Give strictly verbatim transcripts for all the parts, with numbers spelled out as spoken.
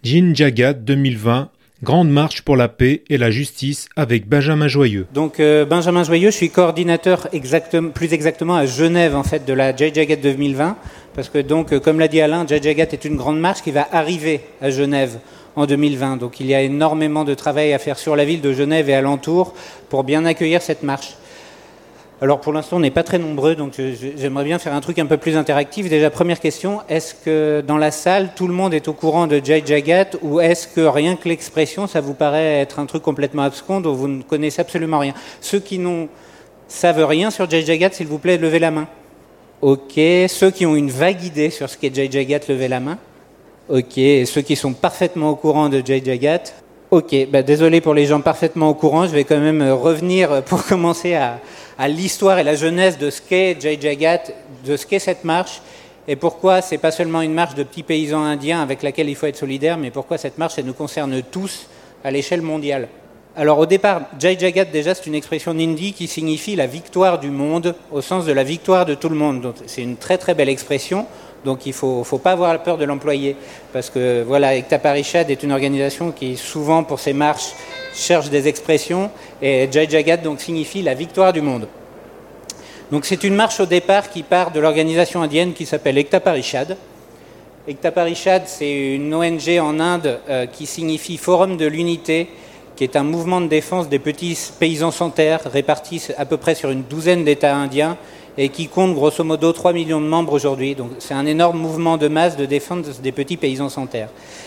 Jin Jagat deux mille vingt, Grande marche pour la paix et la justice avec Benjamin Joyeux. Donc euh, Benjamin Joyeux, je suis coordinateur exactement, plus exactement à Genève en fait de la Jai Jagat deux mille vingt, parce que donc euh, comme l'a dit Alain, Jai Jagat est une grande marche qui va arriver à Genève en deux mille vingt. Donc il y a énormément de travail à faire sur la ville de Genève et alentour pour bien accueillir cette marche. Alors pour l'instant on n'est pas très nombreux, donc je, je, j'aimerais bien faire un truc un peu plus interactif. Déjà première question, est-ce que dans la salle tout le monde est au courant de Jai Jagat, ou est-ce que rien que l'expression ça vous paraît être un truc complètement abscon dont vous ne connaissez absolument rien? Ceux qui ne savent rien sur Jai Jagat, s'il vous plaît, levez la main. Ok, ceux qui ont une vague idée sur ce qu'est Jai Jagat, levez la main. Ok, et ceux qui sont parfaitement au courant de Jai Jagat. Ok, bah désolé pour les gens parfaitement au courant, je vais quand même revenir pour commencer à, à l'histoire et la jeunesse de ce qu'est Jai Jagat, de ce qu'est cette marche, et pourquoi c'est pas seulement une marche de petits paysans indiens avec laquelle il faut être solidaire, mais pourquoi cette marche, elle nous concerne tous à l'échelle mondiale. Alors au départ, Jai Jagat, déjà, c'est une expression hindi qui signifie la victoire du monde, au sens de la victoire de tout le monde. Donc c'est une très très belle expression. Donc il ne faut, faut pas avoir peur de l'employer, parce que voilà, Ekta Parishad est une organisation qui souvent pour ses marches cherche des expressions, et Jai Jagat donc signifie la victoire du monde. Donc c'est une marche au départ qui part de l'organisation indienne qui s'appelle Ekta Parishad. Ekta Parishad, c'est une O N G en Inde euh, qui signifie Forum de l'unité, qui est un mouvement de défense des petits paysans sans terre répartis à peu près sur une douzaine d'États indiens, et qui compte grosso modo trois millions de membres aujourd'hui. Donc c'est un énorme mouvement de masse de défense des petits paysans sans terre.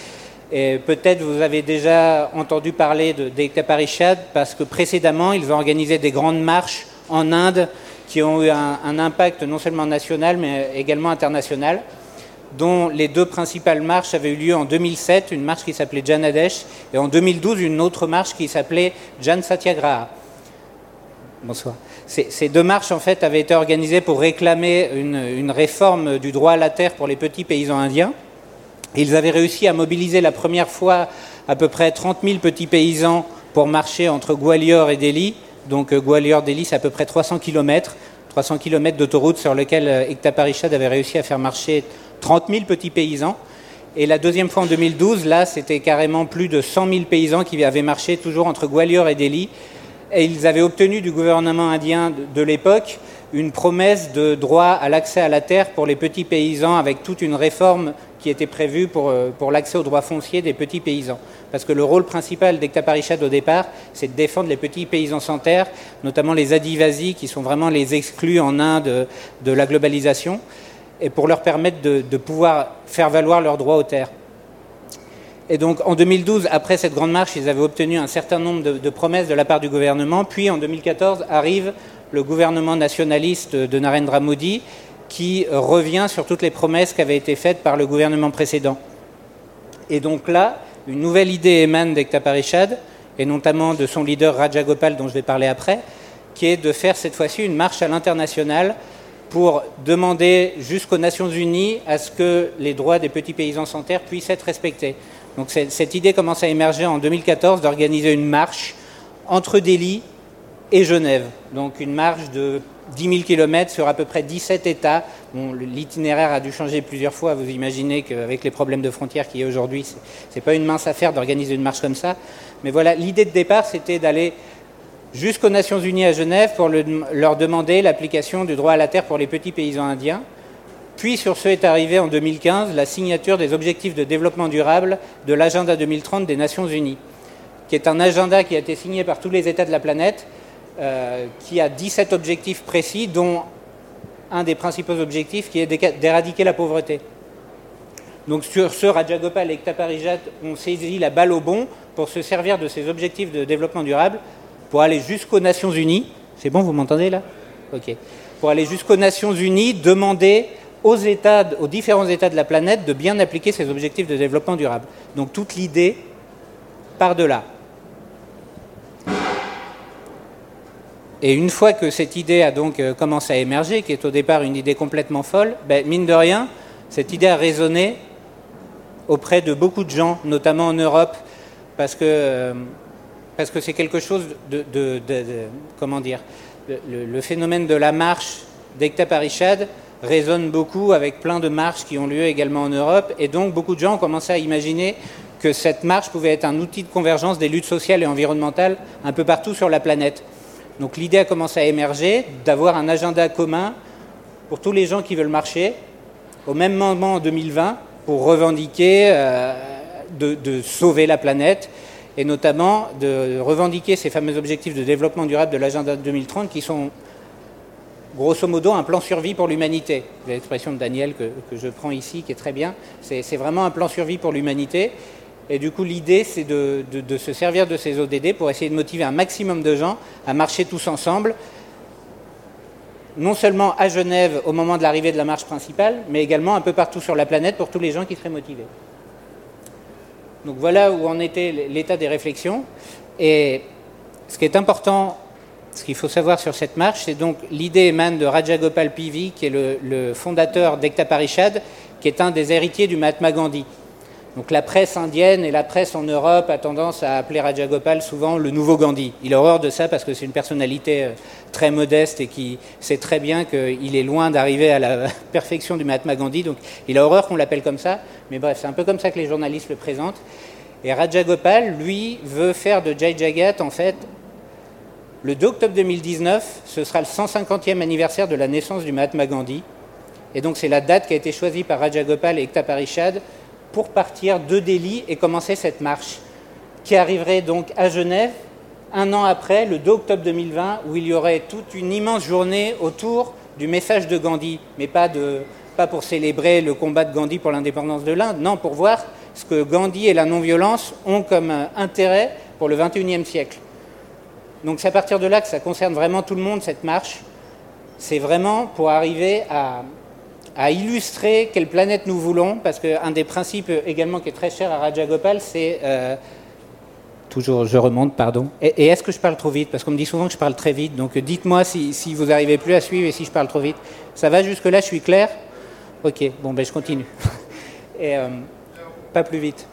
Et peut-être vous avez déjà entendu parler d'Ekta Parishad, parce que précédemment, ils ont organisé des grandes marches en Inde qui ont eu un, un impact non seulement national, mais également international, dont les deux principales marches avaient eu lieu en deux mille sept, une marche qui s'appelait Janadesh, et en deux mille douze, une autre marche qui s'appelait Jan Satyagraha. Bonsoir. Ces, ces deux marches en fait avaient été organisées pour réclamer une, une réforme du droit à la terre pour les petits paysans indiens. Et ils avaient réussi à mobiliser la première fois à peu près trente mille petits paysans pour marcher entre Gwalior et Delhi. Donc Gwalior-Delhi, c'est à peu près trois cents kilomètres, trois cents kilomètres d'autoroute sur lesquels Ekta Parishad avait réussi à faire marcher trente mille petits paysans. Et la deuxième fois en deux mille douze, là, c'était carrément plus de cent mille paysans qui avaient marché toujours entre Gwalior et Delhi. Et ils avaient obtenu du gouvernement indien de, de l'époque une promesse de droit à l'accès à la terre pour les petits paysans, avec toute une réforme qui était prévue pour, pour l'accès aux droits fonciers des petits paysans. Parce que le rôle principal d'Ekta Parishad au départ, c'est de défendre les petits paysans sans terre, notamment les Adivasis, qui sont vraiment les exclus en Inde de, de la globalisation, et pour leur permettre de, de pouvoir faire valoir leurs droits aux terres. Et donc en deux mille douze, après cette grande marche, ils avaient obtenu un certain nombre de, de promesses de la part du gouvernement. Puis en deux mille quatorze arrive le gouvernement nationaliste de Narendra Modi, qui revient sur toutes les promesses qui avaient été faites par le gouvernement précédent. Et donc là, une nouvelle idée émane d'Ekta Parishad, et notamment de son leader Raja Gopal, dont je vais parler après, qui est de faire cette fois-ci une marche à l'international pour demander jusqu'aux Nations Unies à ce que les droits des petits paysans sans terre puissent être respectés. Donc cette idée commence à émerger en deux mille quatorze d'organiser une marche entre Delhi et Genève. Donc une marche de dix mille kilomètres sur à peu près dix-sept États. Bon, l'itinéraire a dû changer plusieurs fois. Vous imaginez qu'avec les problèmes de frontières qu'il y a aujourd'hui, c'est, c'est pas une mince affaire d'organiser une marche comme ça. Mais voilà, l'idée de départ, c'était d'aller jusqu'aux Nations Unies à Genève pour le, leur demander l'application du droit à la terre pour les petits paysans indiens. Puis sur ce est arrivé en deux mille quinze la signature des objectifs de développement durable de l'agenda deux mille trente des Nations Unies, qui est un agenda qui a été signé par tous les États de la planète, euh, qui a dix-sept objectifs précis, dont un des principaux objectifs qui est d'éradiquer la pauvreté. Donc sur ce, Raja Gopal et Ekta Parishad ont saisi la balle au bond pour se servir de ces objectifs de développement durable pour aller jusqu'aux Nations Unies. C'est bon, vous m'entendez là ? Ok. Pour aller jusqu'aux Nations Unies, demander aux États, aux différents États de la planète de bien appliquer ces objectifs de développement durable. Donc toute l'idée part de là. Et une fois que cette idée a donc commencé à émerger, qui est au départ une idée complètement folle, ben, mine de rien, cette idée a résonné auprès de beaucoup de gens, notamment en Europe, parce que, euh, parce que c'est quelque chose de, de, de, de comment dire, le, le phénomène de la marche d'Ekta Parishad résonne beaucoup avec plein de marches qui ont lieu également en Europe, et donc beaucoup de gens ont commencé à imaginer que cette marche pouvait être un outil de convergence des luttes sociales et environnementales un peu partout sur la planète. Donc l'idée a commencé à émerger d'avoir un agenda commun pour tous les gens qui veulent marcher au même moment en deux mille vingt pour revendiquer euh, de, de sauver la planète et notamment de revendiquer ces fameux objectifs de développement durable de l'agenda deux mille trente qui sont grosso modo un plan survie pour l'humanité. L'expression de Daniel que, que je prends ici qui est très bien, c'est, c'est vraiment un plan survie pour l'humanité. Et du coup, l'idée, c'est de, de, de se servir de ces O D D pour essayer de motiver un maximum de gens à marcher tous ensemble, non seulement à Genève au moment de l'arrivée de la marche principale, mais également un peu partout sur la planète pour tous les gens qui seraient motivés. Donc voilà où en était l'état des réflexions. Et ce qui est important, ce qu'il faut savoir sur cette marche, c'est donc l'idée émane de Rajagopal P V, qui est le, le fondateur d'Ekta Parishad, qui est un des héritiers du Mahatma Gandhi. Donc la presse indienne et la presse en Europe a tendance à appeler Rajagopal souvent le nouveau Gandhi. Il a horreur de ça parce que c'est une personnalité très modeste et qui sait très bien qu'il est loin d'arriver à la perfection du Mahatma Gandhi. Donc il a horreur qu'on l'appelle comme ça. Mais bref, c'est un peu comme ça que les journalistes le présentent. Et Rajagopal, lui, veut faire de Jai Jagat, en fait, le deux octobre deux mille dix-neuf, ce sera le cent cinquantième anniversaire de la naissance du Mahatma Gandhi. Et donc c'est la date qui a été choisie par Rajagopal et Ekta Parishad pour partir de Delhi et commencer cette marche, qui arriverait donc à Genève un an après, le deux octobre deux mille vingt, où il y aurait toute une immense journée autour du message de Gandhi, mais pas, de, pas pour célébrer le combat de Gandhi pour l'indépendance de l'Inde, non, pour voir ce que Gandhi et la non-violence ont comme intérêt pour le vingt et unième siècle. Donc c'est à partir de là que ça concerne vraiment tout le monde, cette marche. C'est vraiment pour arriver à... à illustrer quelle planète nous voulons, parce qu'un des principes également qui est très cher à Rajagopal, c'est... Euh, toujours, je remonte, pardon. Et, et est-ce que je parle trop vite? Parce qu'on me dit souvent que je parle très vite, donc dites-moi si, si vous n'arrivez plus à suivre et si je parle trop vite. Ça va jusque-là, je suis clair? Ok, bon, ben je continue. Et, euh, pas plus vite.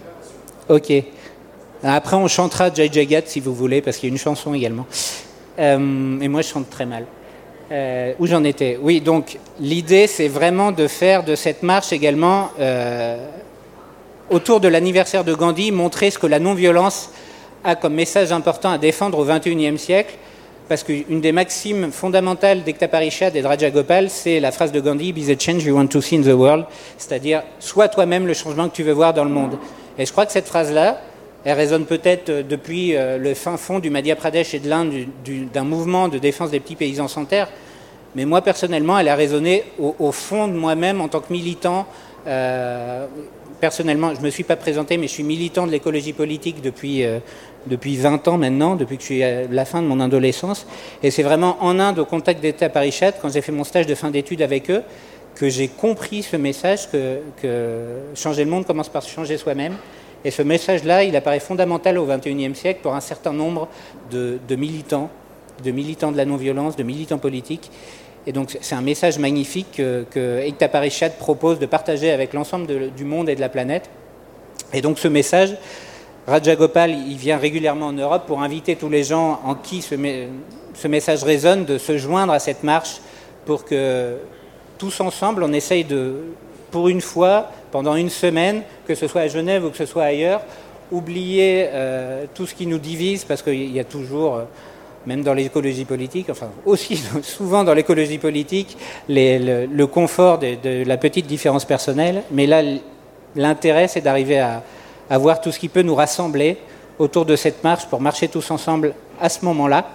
Ok. Après, on chantera Jai Jagat, si vous voulez, parce qu'il y a une chanson également. Euh, et moi, je chante très mal. Euh, où j'en étais? Oui, donc l'idée, c'est vraiment de faire de cette marche également, euh, autour de l'anniversaire de Gandhi, montrer ce que la non-violence a comme message important à défendre au vingt et unième siècle, parce qu'une des maximes fondamentales d'Ekta Parishad et de Rajagopal, c'est la phrase de Gandhi, « Be the change you want to see in the world », c'est-à-dire « Sois toi-même le changement que tu veux voir dans le monde ». Et je crois que cette phrase-là, elle résonne peut-être depuis le fin fond du Madhya Pradesh et de l'Inde d'un mouvement de défense des petits paysans sans terre. Mais moi, personnellement, elle a résonné au, au fond de moi-même en tant que militant. Euh, personnellement, je ne me suis pas présenté, mais je suis militant de l'écologie politique depuis, euh, depuis vingt ans maintenant, depuis que je suis à la fin de mon adolescence. Et c'est vraiment en Inde, au contact d'Ekta Parishad, quand j'ai fait mon stage de fin d'études avec eux, que j'ai compris ce message que, que changer le monde commence par changer soi-même. Et ce message-là, il apparaît fondamental au vingt et unième siècle pour un certain nombre de, de militants, de militants de la non-violence, de militants politiques. Et donc c'est un message magnifique que, que Ekta Parishad propose de partager avec l'ensemble de, du monde et de la planète. Et donc ce message, Rajagopal, il vient régulièrement en Europe pour inviter tous les gens en qui ce, ce message résonne de se joindre à cette marche pour que tous ensemble, on essaye de, pour une fois, pendant une semaine, que ce soit à Genève ou que ce soit ailleurs, oublier euh, tout ce qui nous divise, parce qu'il y a toujours... Euh, même dans l'écologie politique, enfin aussi souvent dans l'écologie politique, les, le, le confort de, de la petite différence personnelle, mais là, l'intérêt, c'est d'arriver à, à voir tout ce qui peut nous rassembler autour de cette marche pour marcher tous ensemble à ce moment-là.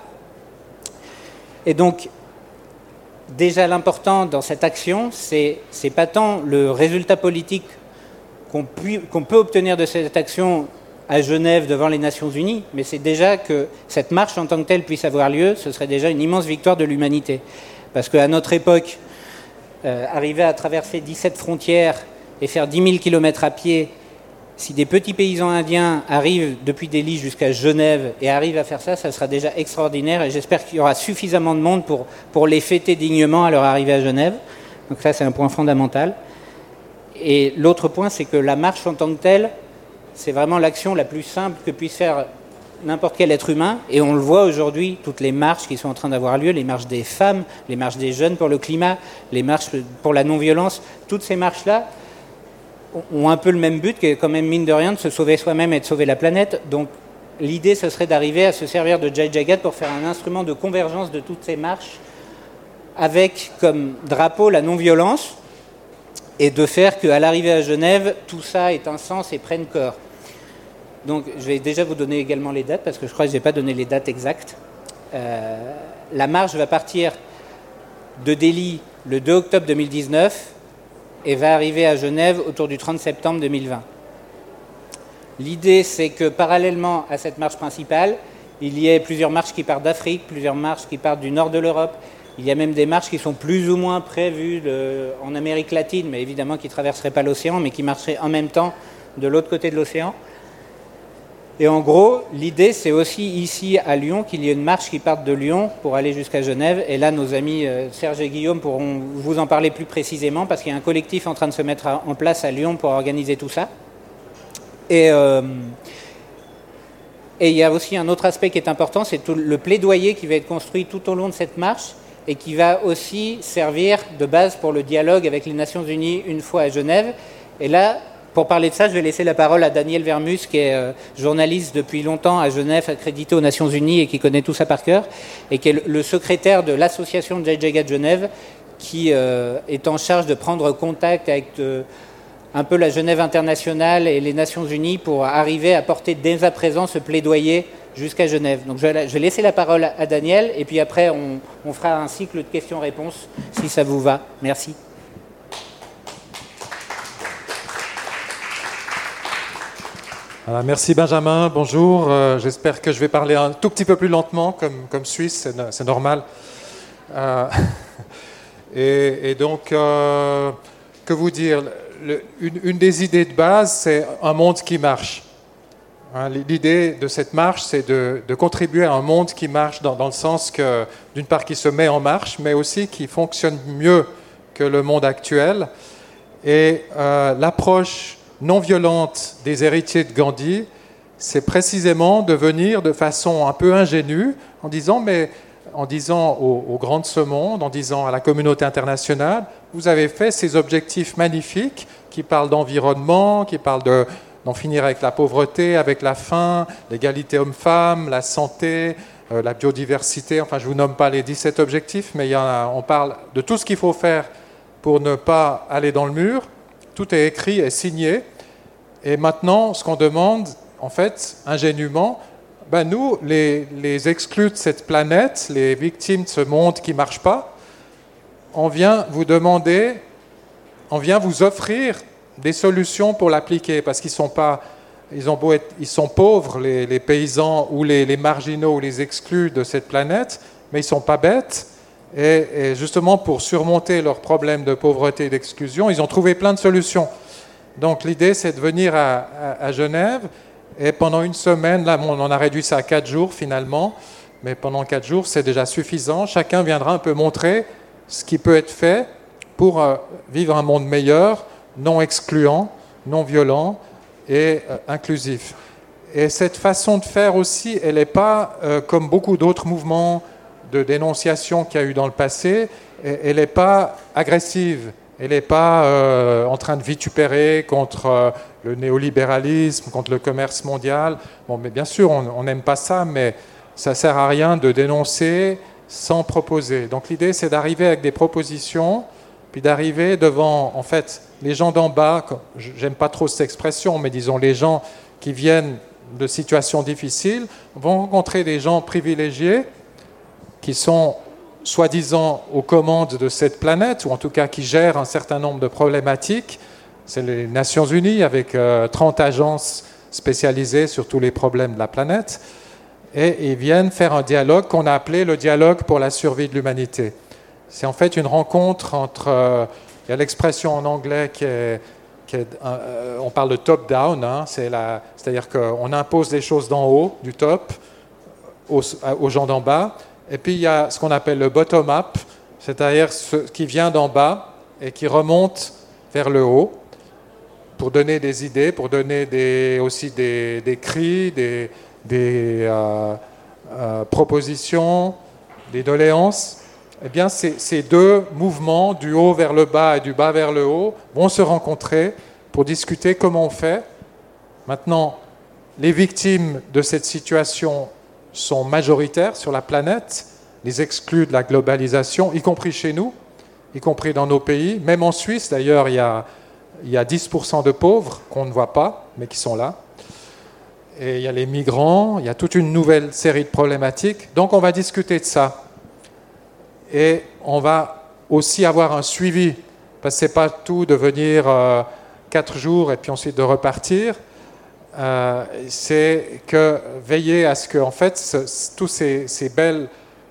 Et donc, déjà l'important dans cette action, c'est, c'est pas tant le résultat politique qu'on, pu, qu'on peut obtenir de cette action à Genève devant les Nations Unies, mais c'est déjà que cette marche en tant que telle puisse avoir lieu, ce serait déjà une immense victoire de l'humanité. Parce qu'à notre époque, euh, arriver à traverser dix-sept frontières et faire dix mille kilomètres à pied, si des petits paysans indiens arrivent depuis Delhi jusqu'à Genève et arrivent à faire ça, ça sera déjà extraordinaire et j'espère qu'il y aura suffisamment de monde pour, pour les fêter dignement à leur arrivée à Genève. Donc ça, c'est un point fondamental. Et l'autre point, c'est que la marche en tant que telle, c'est vraiment l'action la plus simple que puisse faire n'importe quel être humain. Et on le voit aujourd'hui, toutes les marches qui sont en train d'avoir lieu, les marches des femmes, les marches des jeunes pour le climat, les marches pour la non-violence, toutes ces marches-là, ont un peu le même but, qui est quand même, mine de rien, de se sauver soi-même et de sauver la planète. Donc l'idée, ce serait d'arriver à se servir de Jai Jagat pour faire un instrument de convergence de toutes ces marches, avec comme drapeau la non-violence, et de faire qu'à l'arrivée à Genève, tout ça ait un sens et prenne corps. Donc je vais déjà vous donner également les dates, parce que je crois que je n'ai pas donné les dates exactes. Euh, la marche va partir de Delhi le deux octobre deux mille dix-neuf et va arriver à Genève autour du trente septembre deux mille vingt. L'idée, c'est que parallèlement à cette marche principale, il y ait plusieurs marches qui partent d'Afrique, plusieurs marches qui partent du nord de l'Europe. Il y a même des marches qui sont plus ou moins prévues de, en Amérique latine, mais évidemment qui ne traverseraient pas l'océan, mais qui marcheraient en même temps de l'autre côté de l'océan. Et en gros, l'idée, c'est aussi ici à Lyon qu'il y ait une marche qui parte de Lyon pour aller jusqu'à Genève. Et là, nos amis Serge et Guillaume pourront vous en parler plus précisément, parce qu'il y a un collectif en train de se mettre en place à Lyon pour organiser tout ça. Et, euh, et il y a aussi un autre aspect qui est important, c'est tout le plaidoyer qui va être construit tout au long de cette marche et qui va aussi servir de base pour le dialogue avec les Nations Unies une fois à Genève. Et là, pour parler de ça, je vais laisser la parole à Daniel Vermus, qui est euh, journaliste depuis longtemps à Genève, accrédité aux Nations Unies et qui connaît tout ça par cœur, et qui est le, le secrétaire de l'association Jai Jagat Genève, qui euh, est en charge de prendre contact avec de, un peu la Genève internationale et les Nations Unies pour arriver à porter dès à présent ce plaidoyer jusqu'à Genève. Donc je vais, je vais laisser la parole à Daniel, et puis après on, on fera un cycle de questions-réponses, si ça vous va. Merci. Voilà, merci Benjamin, bonjour. Euh, j'espère que je vais parler un tout petit peu plus lentement, comme, comme Suisse, c'est, c'est normal. Euh, et, et donc, euh, que vous dire, le, une, une des idées de base, c'est un monde qui marche. Hein, l'idée de cette marche, c'est de, de contribuer à un monde qui marche dans, dans le sens que, d'une part, qui se met en marche, mais aussi qui fonctionne mieux que le monde actuel. Et euh, l'approche non violente des héritiers de Gandhi, c'est précisément de venir de façon un peu ingénue, en disant, mais, en disant aux, aux grands de ce monde, en disant à la communauté internationale, vous avez fait ces objectifs magnifiques qui parlent d'environnement, qui parlent de, d'en finir avec la pauvreté, avec la faim, l'égalité homme-femme, la santé, euh, la biodiversité, enfin je ne vous nomme pas les dix-sept objectifs, mais il y en a, on parle de tout ce qu'il faut faire pour ne pas aller dans le mur. Tout est écrit et signé. Et maintenant, ce qu'on demande, en fait, ingénument, ben nous, les, les exclus de cette planète, les victimes de ce monde qui ne marche pas, on vient vous demander, on vient vous offrir des solutions pour l'appliquer, parce qu'ils sont pas, ils ont beau être, ils sont pauvres, les, les paysans ou les, les marginaux ou les exclus de cette planète, mais ils ne sont pas bêtes. Et, et justement, pour surmonter leurs problèmes de pauvreté et d'exclusion, ils ont trouvé plein de solutions. Donc l'idée, c'est de venir à, à, à Genève, et pendant une semaine, là, on en a réduit ça à quatre jours finalement, mais pendant quatre jours, c'est déjà suffisant. Chacun viendra un peu montrer ce qui peut être fait pour euh, vivre un monde meilleur, non excluant, non violent et euh, inclusif. Et cette façon de faire aussi, elle n'est pas euh, comme beaucoup d'autres mouvements de dénonciation qu'il y a eu dans le passé, elle n'est pas agressive, elle n'est pas euh, en train de vitupérer contre euh, le néolibéralisme, contre le commerce mondial. Bon, mais bien sûr, on n'aime pas ça, mais ça ne sert à rien de dénoncer sans proposer. Donc l'idée, c'est d'arriver avec des propositions, puis d'arriver devant, en fait, les gens d'en bas, j'aime pas trop cette expression, mais disons les gens qui viennent de situations difficiles, vont rencontrer des gens privilégiés, qui sont soi-disant aux commandes de cette planète, ou en tout cas qui gèrent un certain nombre de problématiques. C'est les Nations Unies avec euh, trente agences spécialisées sur tous les problèmes de la planète, et ils viennent faire un dialogue qu'on a appelé le dialogue pour la survie de l'humanité. C'est en fait une rencontre entre, euh, il y a l'expression en anglais qui est, qui est euh, on parle de top-down, hein, c'est la, c'est-à-dire qu'on impose des choses d'en haut, du top, aux, aux gens d'en bas. Et puis il y a ce qu'on appelle le bottom-up, c'est-à-dire ce qui vient d'en bas et qui remonte vers le haut pour donner des idées, pour donner des, aussi des, des cris, des, des euh, euh, propositions, des doléances. Eh bien, ces, ces deux mouvements, du haut vers le bas et du bas vers le haut, vont se rencontrer pour discuter comment on fait. Maintenant, les victimes de cette situation sont majoritaires sur la planète, les exclus de la globalisation, y compris chez nous, y compris dans nos pays. Même en Suisse, d'ailleurs, il y a, il y a dix pour cent de pauvres qu'on ne voit pas, mais qui sont là. Et il y a les migrants, il y a toute une nouvelle série de problématiques. Donc on va discuter de ça. Et on va aussi avoir un suivi, parce que ce n'est pas tout de venir euh, quatre jours et puis ensuite de repartir. Euh, c'est que veiller à ce que, en fait, ce, tous ces, ces belles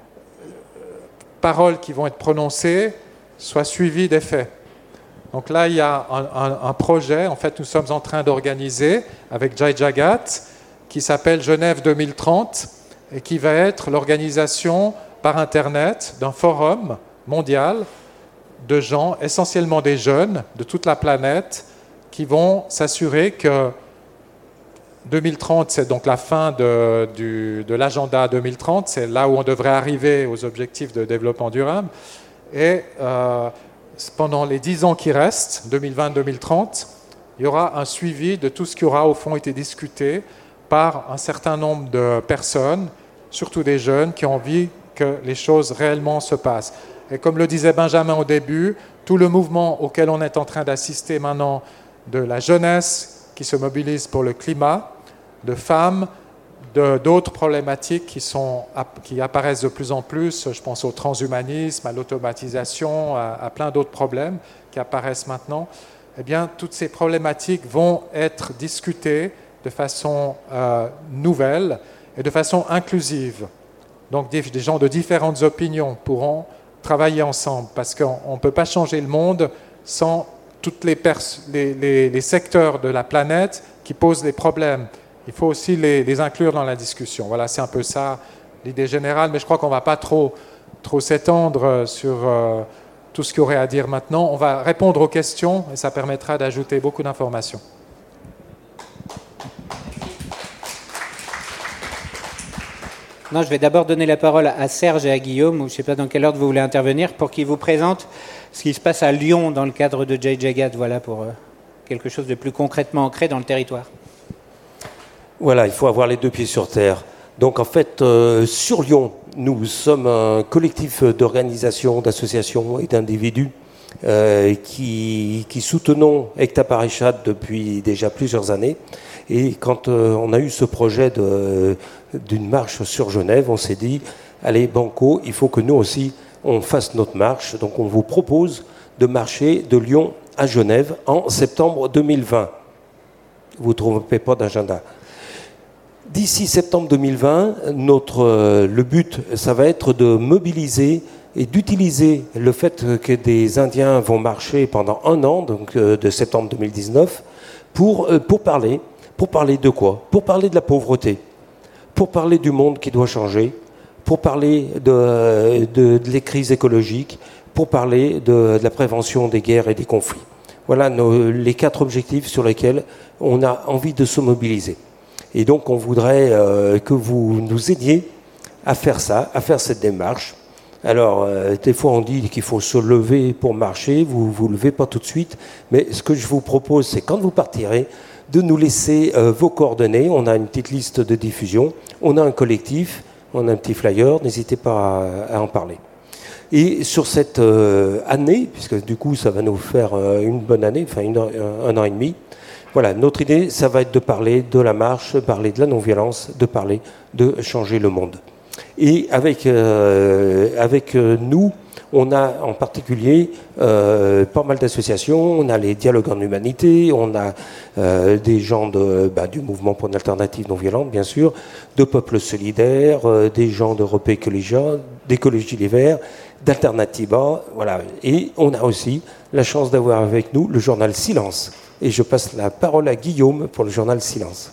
paroles qui vont être prononcées soient suivies des faits. Donc là, il y a un, un, un projet, en fait, nous sommes en train d'organiser avec Jai Jagat, qui s'appelle Genève deux mille trente, et qui va être l'organisation par Internet d'un forum mondial de gens, essentiellement des jeunes de toute la planète, qui vont s'assurer que deux mille trente, c'est donc la fin de, du, de l'agenda deux mille trente, c'est là où on devrait arriver aux objectifs de développement durable. Et euh, pendant les dix ans qui restent, deux mille vingt à deux mille trente, il y aura un suivi de tout ce qui aura au fond été discuté par un certain nombre de personnes, surtout des jeunes, qui ont envie que les choses réellement se passent. Et comme le disait Benjamin au début, tout le mouvement auquel on est en train d'assister maintenant, de la jeunesse qui se mobilise pour le climat, de femmes, de, d'autres problématiques qui, sont, qui apparaissent de plus en plus, je pense au transhumanisme, à l'automatisation, à, à plein d'autres problèmes qui apparaissent maintenant, eh bien, toutes ces problématiques vont être discutées de façon euh, nouvelle et de façon inclusive. Donc des, des gens de différentes opinions pourront travailler ensemble, parce qu'on ne peut pas changer le monde sans tous les, pers- les, les, les secteurs de la planète qui posent des problèmes. Il faut aussi les, les inclure dans la discussion. Voilà, c'est un peu ça l'idée générale, mais je crois qu'on ne va pas trop, trop s'étendre sur euh, tout ce qu'il y aurait à dire maintenant. On va répondre aux questions et ça permettra d'ajouter beaucoup d'informations. Non, je vais d'abord donner la parole à Serge et à Guillaume, ou je ne sais pas dans quel ordre vous voulez intervenir, pour qu'ils vous présentent ce qui se passe à Lyon dans le cadre de Jai Jagat, voilà, pour euh, quelque chose de plus concrètement ancré dans le territoire. Voilà, il faut avoir les deux pieds sur terre. Donc en fait, euh, sur Lyon, nous sommes un collectif d'organisations, d'associations et d'individus euh, qui, qui soutenons Ekta Parishad depuis déjà plusieurs années. Et quand euh, on a eu ce projet de, d'une marche sur Genève, on s'est dit, allez, banco, il faut que nous aussi, on fasse notre marche. Donc on vous propose de marcher de Lyon à Genève en septembre deux mille vingt. Vous ne trouvez pas d'agenda. D'ici septembre deux mille vingt, notre, euh, le but, ça va être de mobiliser et d'utiliser le fait que des Indiens vont marcher pendant un an, donc euh, de septembre deux mille dix-neuf, pour, euh, pour parler. Pour parler de quoi ? Pour parler de la pauvreté, pour parler du monde qui doit changer, pour parler de, de, de les crises écologiques, pour parler de, de la prévention des guerres et des conflits. Voilà nos, les quatre objectifs sur lesquels on a envie de se mobiliser. Et donc on voudrait euh, que vous nous aidiez à faire ça, à faire cette démarche. Alors, euh, des fois on dit qu'il faut se lever pour marcher, vous ne vous levez pas tout de suite, mais ce que je vous propose, c'est quand vous partirez, de nous laisser euh, vos coordonnées. On a une petite liste de diffusion, on a un collectif, on a un petit flyer, n'hésitez pas à, à en parler. Et sur cette euh, année, puisque du coup ça va nous faire euh, une bonne année, enfin une, un, un an et demi, voilà, notre idée, ça va être de parler de la marche, de parler de la non-violence, de parler de changer le monde. Et avec, euh, avec euh, nous, on a en particulier euh, pas mal d'associations, on a les dialogues en humanité, on a euh, des gens de, bah, du mouvement pour une alternative non violente, bien sûr, de peuples solidaires, euh, des gens d'Europe Écologie, d'Écologie Les Verts, d'Alternativa, voilà. Et on a aussi la chance d'avoir avec nous le journal Silence. Et je passe la parole à Guillaume pour le journal Silence.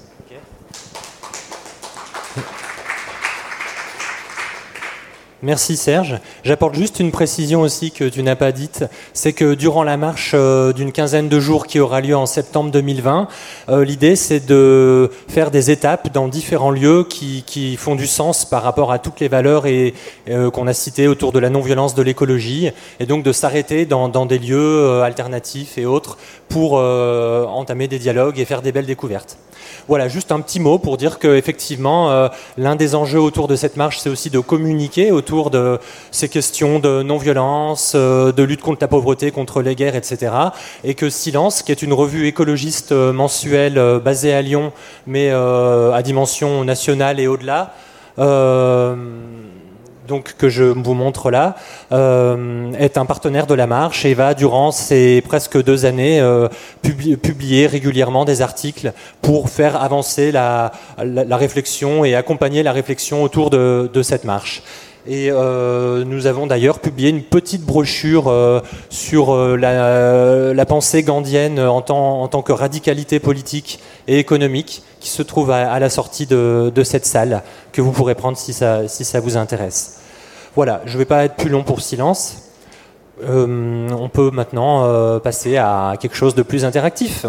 Merci Serge. J'apporte juste une précision aussi que tu n'as pas dite, c'est que durant la marche euh, d'une quinzaine de jours qui aura lieu en septembre deux mille vingt, euh, l'idée c'est de faire des étapes dans différents lieux qui, qui font du sens par rapport à toutes les valeurs et, euh, qu'on a citées autour de la non-violence, de l'écologie, et donc de s'arrêter dans, dans des lieux euh, alternatifs et autres pour euh, entamer des dialogues et faire des belles découvertes. Voilà, juste un petit mot pour dire qu'effectivement, euh, l'un des enjeux autour de cette marche, c'est aussi de communiquer autour de ces questions de non-violence, euh, de lutte contre la pauvreté, contre les guerres, et cetera. Et que Silence, qui est une revue écologiste euh, mensuelle euh, basée à Lyon, mais euh, à dimension nationale et au-delà, euh, donc que je vous montre là, euh, est un partenaire de la marche et va, durant ces presque deux années, euh, publier, publier régulièrement des articles pour faire avancer la, la, la réflexion et accompagner la réflexion autour de, de cette marche. Et euh, nous avons d'ailleurs publié une petite brochure euh, sur euh, la, la pensée gandhienne en tant, en tant que radicalité politique et économique, qui se trouve à, à la sortie de, de cette salle, que vous pourrez prendre si ça, si ça vous intéresse. Voilà, je ne vais pas être plus long pour Silence. Euh, on peut maintenant euh, passer à quelque chose de plus interactif.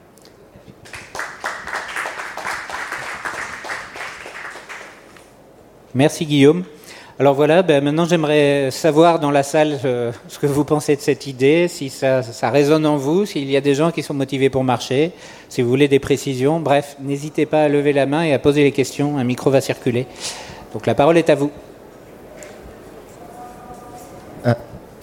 Merci Guillaume. Alors voilà, ben maintenant j'aimerais savoir dans la salle euh, ce que vous pensez de cette idée, si ça, ça résonne en vous, s'il y a des gens qui sont motivés pour marcher, si vous voulez des précisions. Bref, n'hésitez pas à lever la main et à poser les questions, un micro va circuler. Donc la parole est à vous. Ah.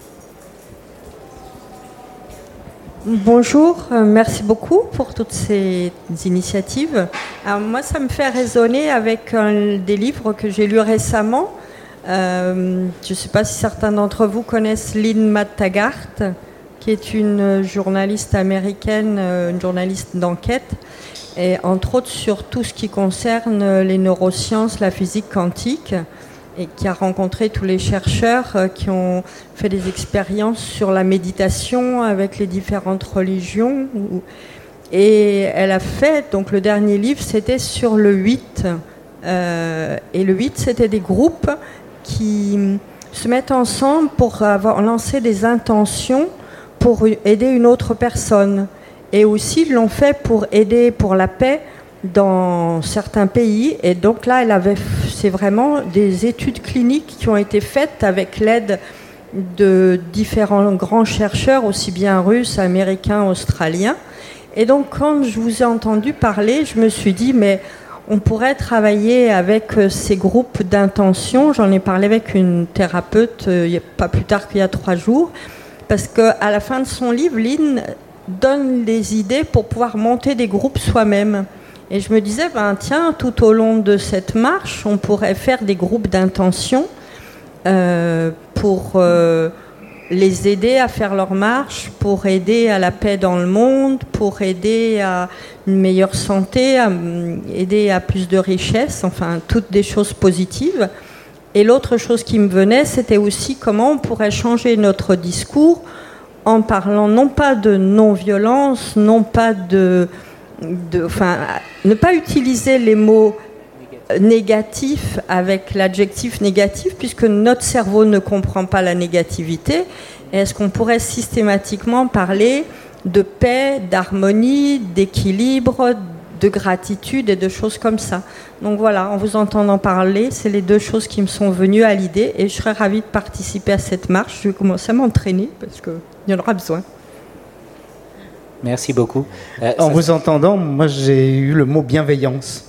Bonjour, euh, merci beaucoup pour toutes ces initiatives. Alors moi, ça me fait résonner avec un des livres que j'ai lus récemment. Euh, je ne sais pas si certains d'entre vous connaissent Lynn Matt-Taggart, qui est une journaliste américaine, une journaliste d'enquête, et entre autres sur tout ce qui concerne les neurosciences, la physique quantique, et qui a rencontré tous les chercheurs qui ont fait des expériences sur la méditation avec les différentes religions. Et elle a fait, donc le dernier livre, c'était sur le huit. Euh, et le huit, c'était des groupes qui se mettent ensemble pour avoir lancé des intentions pour aider une autre personne. Et aussi, ils l'ont fait pour aider pour la paix dans certains pays. Et donc là, elle avait, c'est vraiment des études cliniques qui ont été faites avec l'aide de différents grands chercheurs, aussi bien russes, américains, australiens. Et donc, quand je vous ai entendu parler, je me suis dit, mais on pourrait travailler avec ces groupes d'intention. J'en ai parlé avec une thérapeute euh, pas plus tard qu'il y a trois jours, parce qu'à la fin de son livre, Lynn donne des idées pour pouvoir monter des groupes soi-même. Et je me disais, ben, tiens, tout au long de cette marche, on pourrait faire des groupes d'intention euh, pour euh, les aider à faire leur marche, pour aider à la paix dans le monde, pour aider à une meilleure santé, à aider à plus de richesse, enfin, toutes des choses positives. Et l'autre chose qui me venait, c'était aussi comment on pourrait changer notre discours en parlant non pas de non-violence, non pas de... de enfin, ne pas utiliser les mots négatifs avec l'adjectif négatif, puisque notre cerveau ne comprend pas la négativité. Et est-ce qu'on pourrait systématiquement parler de paix, d'harmonie, d'équilibre, de gratitude et de choses comme ça? Donc voilà, en vous entendant parler, c'est les deux choses qui me sont venues à l'idée, et je serais ravie de participer à cette marche. Je vais commencer à m'entraîner parce qu'il y en aura besoin. Merci beaucoup. Euh, en vous entendant, moi j'ai eu le mot bienveillance.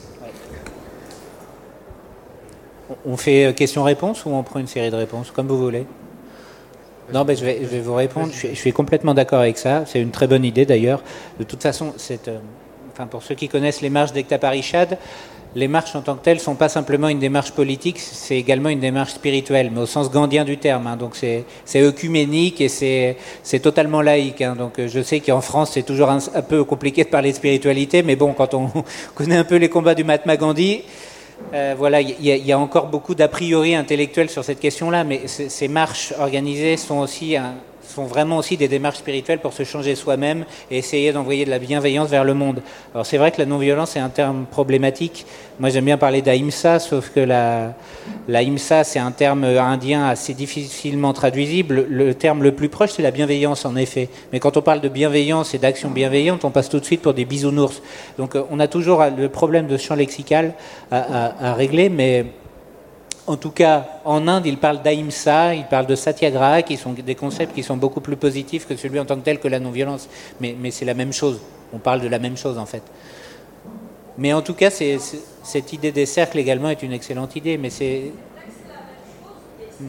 On fait question-réponse ou on prend une série de réponses, comme vous voulez? Non, ben je, vais, je vais vous répondre. Je suis, je suis complètement d'accord avec ça. C'est une très bonne idée d'ailleurs. De toute façon, c'est, euh, enfin, pour ceux qui connaissent les marches d'Ekta Parishad, les marches en tant que telles ne sont pas simplement une démarche politique, c'est également une démarche spirituelle, mais au sens gandhien du terme. Hein. Donc c'est, c'est œcuménique et c'est, c'est totalement laïque. Hein. Donc je sais qu'en France, c'est toujours un, un peu compliqué de parler de spiritualité, mais bon, quand on connaît un peu les combats du Mahatma Gandhi, Euh, voilà, il y, y a encore beaucoup d'a priori intellectuels sur cette question-là, mais c- ces marches organisées sont aussi un, sont vraiment aussi des démarches spirituelles pour se changer soi-même et essayer d'envoyer de la bienveillance vers le monde. Alors c'est vrai que la non-violence est un terme problématique. Moi j'aime bien parler d'ahimsa, sauf que la, l'ahimsa c'est un terme indien assez difficilement traduisible. Le terme le plus proche c'est la bienveillance en effet. Mais quand on parle de bienveillance et d'action bienveillante, on passe tout de suite pour des bisounours. Donc on a toujours le problème de champ lexical à, à, à régler, mais... En tout cas, en Inde, ils parlent d'ahimsa, ils parlent de satyagraha, qui sont des concepts qui sont beaucoup plus positifs que celui en tant que tel que la non-violence. Mais, mais c'est la même chose. On parle de la même chose, en fait. Mais en tout cas, c'est, c'est, cette idée des cercles également est une excellente idée. Mais c'est... Hmm.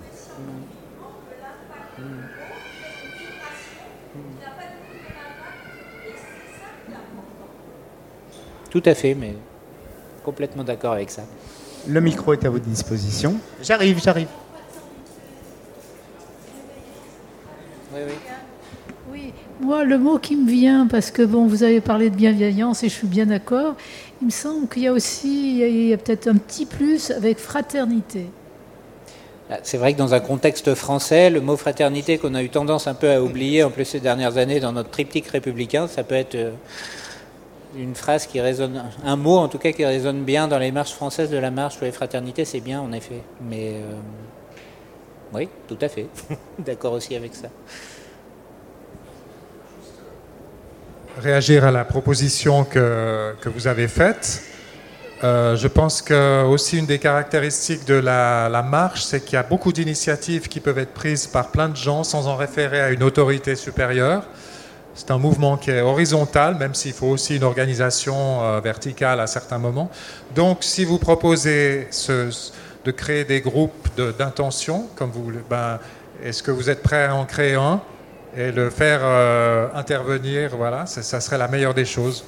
Hmm. Tout à fait, mais complètement d'accord avec ça. Le micro est à votre disposition. J'arrive, j'arrive. Oui, oui. Oui, moi, le mot qui me vient, parce que bon, vous avez parlé de bienveillance et je suis bien d'accord, il me semble qu'il y a aussi, il y a peut-être un petit plus avec fraternité. C'est vrai que dans un contexte français, le mot fraternité qu'on a eu tendance un peu à oublier en plus ces dernières années dans notre triptyque républicain, ça peut être une phrase qui résonne, un mot en tout cas qui résonne bien dans les marches françaises de la marche pour les fraternités, c'est bien en effet. Mais euh, oui, tout à fait. D'accord aussi avec ça. Réagir à la proposition que, que vous avez faite. Euh, je pense que aussi une des caractéristiques de la, la marche, c'est qu'il y a beaucoup d'initiatives qui peuvent être prises par plein de gens sans en référer à une autorité supérieure. C'est un mouvement qui est horizontal, même s'il faut aussi une organisation euh, verticale à certains moments. Donc, si vous proposez ce, de créer des groupes de, d'intention, comme vous, ben, est-ce que vous êtes prêt à en créer un et le faire euh, intervenir, voilà, ça, ça serait la meilleure des choses.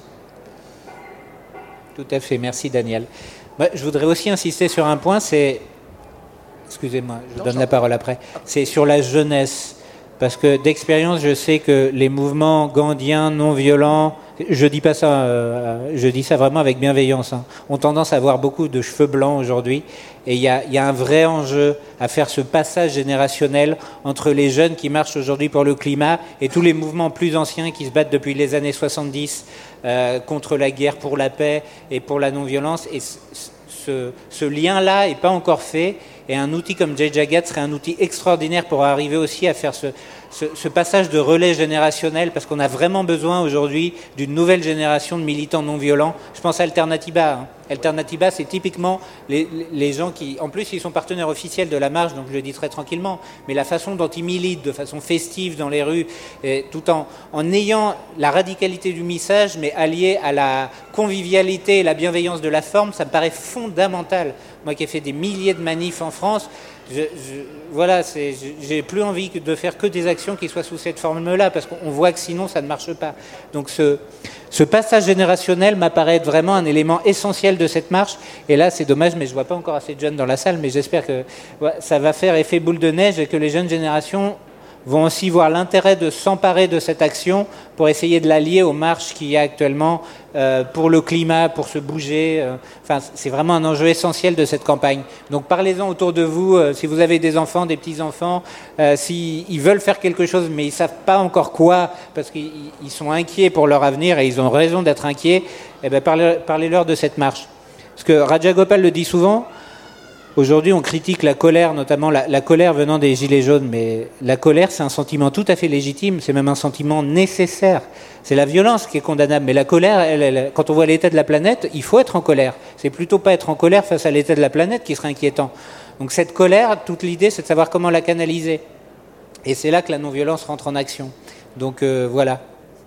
Tout à fait, merci Daniel. Moi, je voudrais aussi insister sur un point, c'est... Excusez-moi, je vous donne la parole après. C'est sur la jeunesse. Parce que d'expérience, je sais que les mouvements gandhiens, non violents, je dis pas ça, euh, je dis ça vraiment avec bienveillance, hein, ont tendance à avoir beaucoup de cheveux blancs aujourd'hui. Et il y a, y a un vrai enjeu à faire ce passage générationnel entre les jeunes qui marchent aujourd'hui pour le climat et tous les mouvements plus anciens qui se battent depuis les années soixante-dix euh, contre la guerre, pour la paix et pour la non-violence. Et ce, ce lien-là n'est pas encore fait. Et un outil comme Jai Jagat serait un outil extraordinaire pour arriver aussi à faire ce, ce, ce passage de relais générationnel, parce qu'on a vraiment besoin aujourd'hui d'une nouvelle génération de militants non violents. Je pense à Alternatiba. Hein. Alternatiba, c'est typiquement les, les gens qui, en plus, ils sont partenaires officiels de la marche, donc je le dis très tranquillement, mais la façon dont ils militent, de façon festive dans les rues, et tout en, en ayant la radicalité du message, mais alliée à la convivialité et la bienveillance de la forme, ça me paraît fondamental. Moi qui ai fait des milliers de manifs en France, je, je, voilà, c'est, j'ai plus envie de faire que des actions qui soient sous cette forme-là, parce qu'on voit que sinon ça ne marche pas. Donc ce, ce passage générationnel m'apparaît être vraiment un élément essentiel de cette marche. Et là, c'est dommage, mais je vois pas encore assez de jeunes dans la salle, mais j'espère que ouais, ça va faire effet boule de neige et que les jeunes générations vont aussi voir l'intérêt de s'emparer de cette action pour essayer de l'allier aux marches qu'il y a actuellement euh, pour le climat, pour se bouger. Euh, enfin, c'est vraiment un enjeu essentiel de cette campagne. Donc parlez-en autour de vous, euh, si vous avez des enfants, des petits-enfants, euh, s'ils veulent faire quelque chose mais ils ne savent pas encore quoi, parce qu'ils ils sont inquiets pour leur avenir et ils ont raison d'être inquiets, eh bien, parlez, parlez-leur de cette marche. Parce que Rajagopal le dit souvent, aujourd'hui, on critique la colère, notamment la, la colère venant des Gilets jaunes, mais la colère, c'est un sentiment tout à fait légitime, c'est même un sentiment nécessaire. C'est la violence qui est condamnable, mais la colère, elle, elle, quand on voit l'état de la planète, il faut être en colère. C'est plutôt pas être en colère face à l'état de la planète qui serait inquiétant. Donc cette colère, toute l'idée, c'est de savoir comment la canaliser. Et c'est là que la non-violence rentre en action. Donc euh, voilà.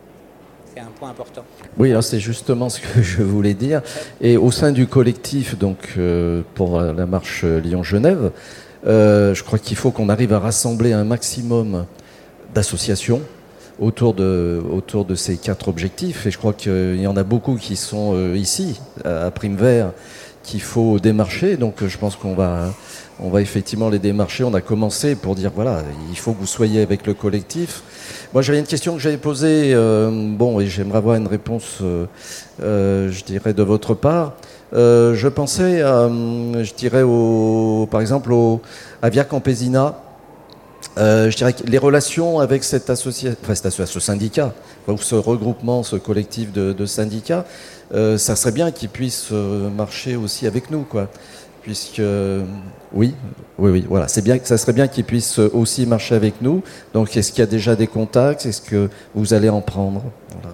C'est un point important. Oui, alors c'est justement ce que je voulais dire. Et au sein du collectif, donc euh, pour la marche Lyon-Genève, euh, je crois qu'il faut qu'on arrive à rassembler un maximum d'associations autour de autour de ces quatre objectifs. Et je crois qu'il y en a beaucoup qui sont euh, ici, à Prime Vert, qu'il faut démarcher. Donc je pense qu'on va on va effectivement les démarcher. On a commencé pour dire voilà, il faut que vous soyez avec le collectif. Moi, j'avais une question que j'avais posée, euh, bon, et j'aimerais avoir une réponse, euh, euh, je dirais, de votre part. Euh, je pensais, euh, je dirais, au, par exemple, au, à Via Campesina, Euh, je dirais que les relations avec cette association, enfin cette association, ce syndicat, ou ce regroupement, ce collectif de, de syndicats, euh, ça serait bien qu'ils puissent euh, marcher aussi avec nous, quoi. Puisque, euh, oui, oui, oui, voilà, c'est bien, ça serait bien qu'ils puissent aussi marcher avec nous. Donc, est-ce qu'il y a déjà des contacts? Est-ce que vous allez en prendre? Voilà.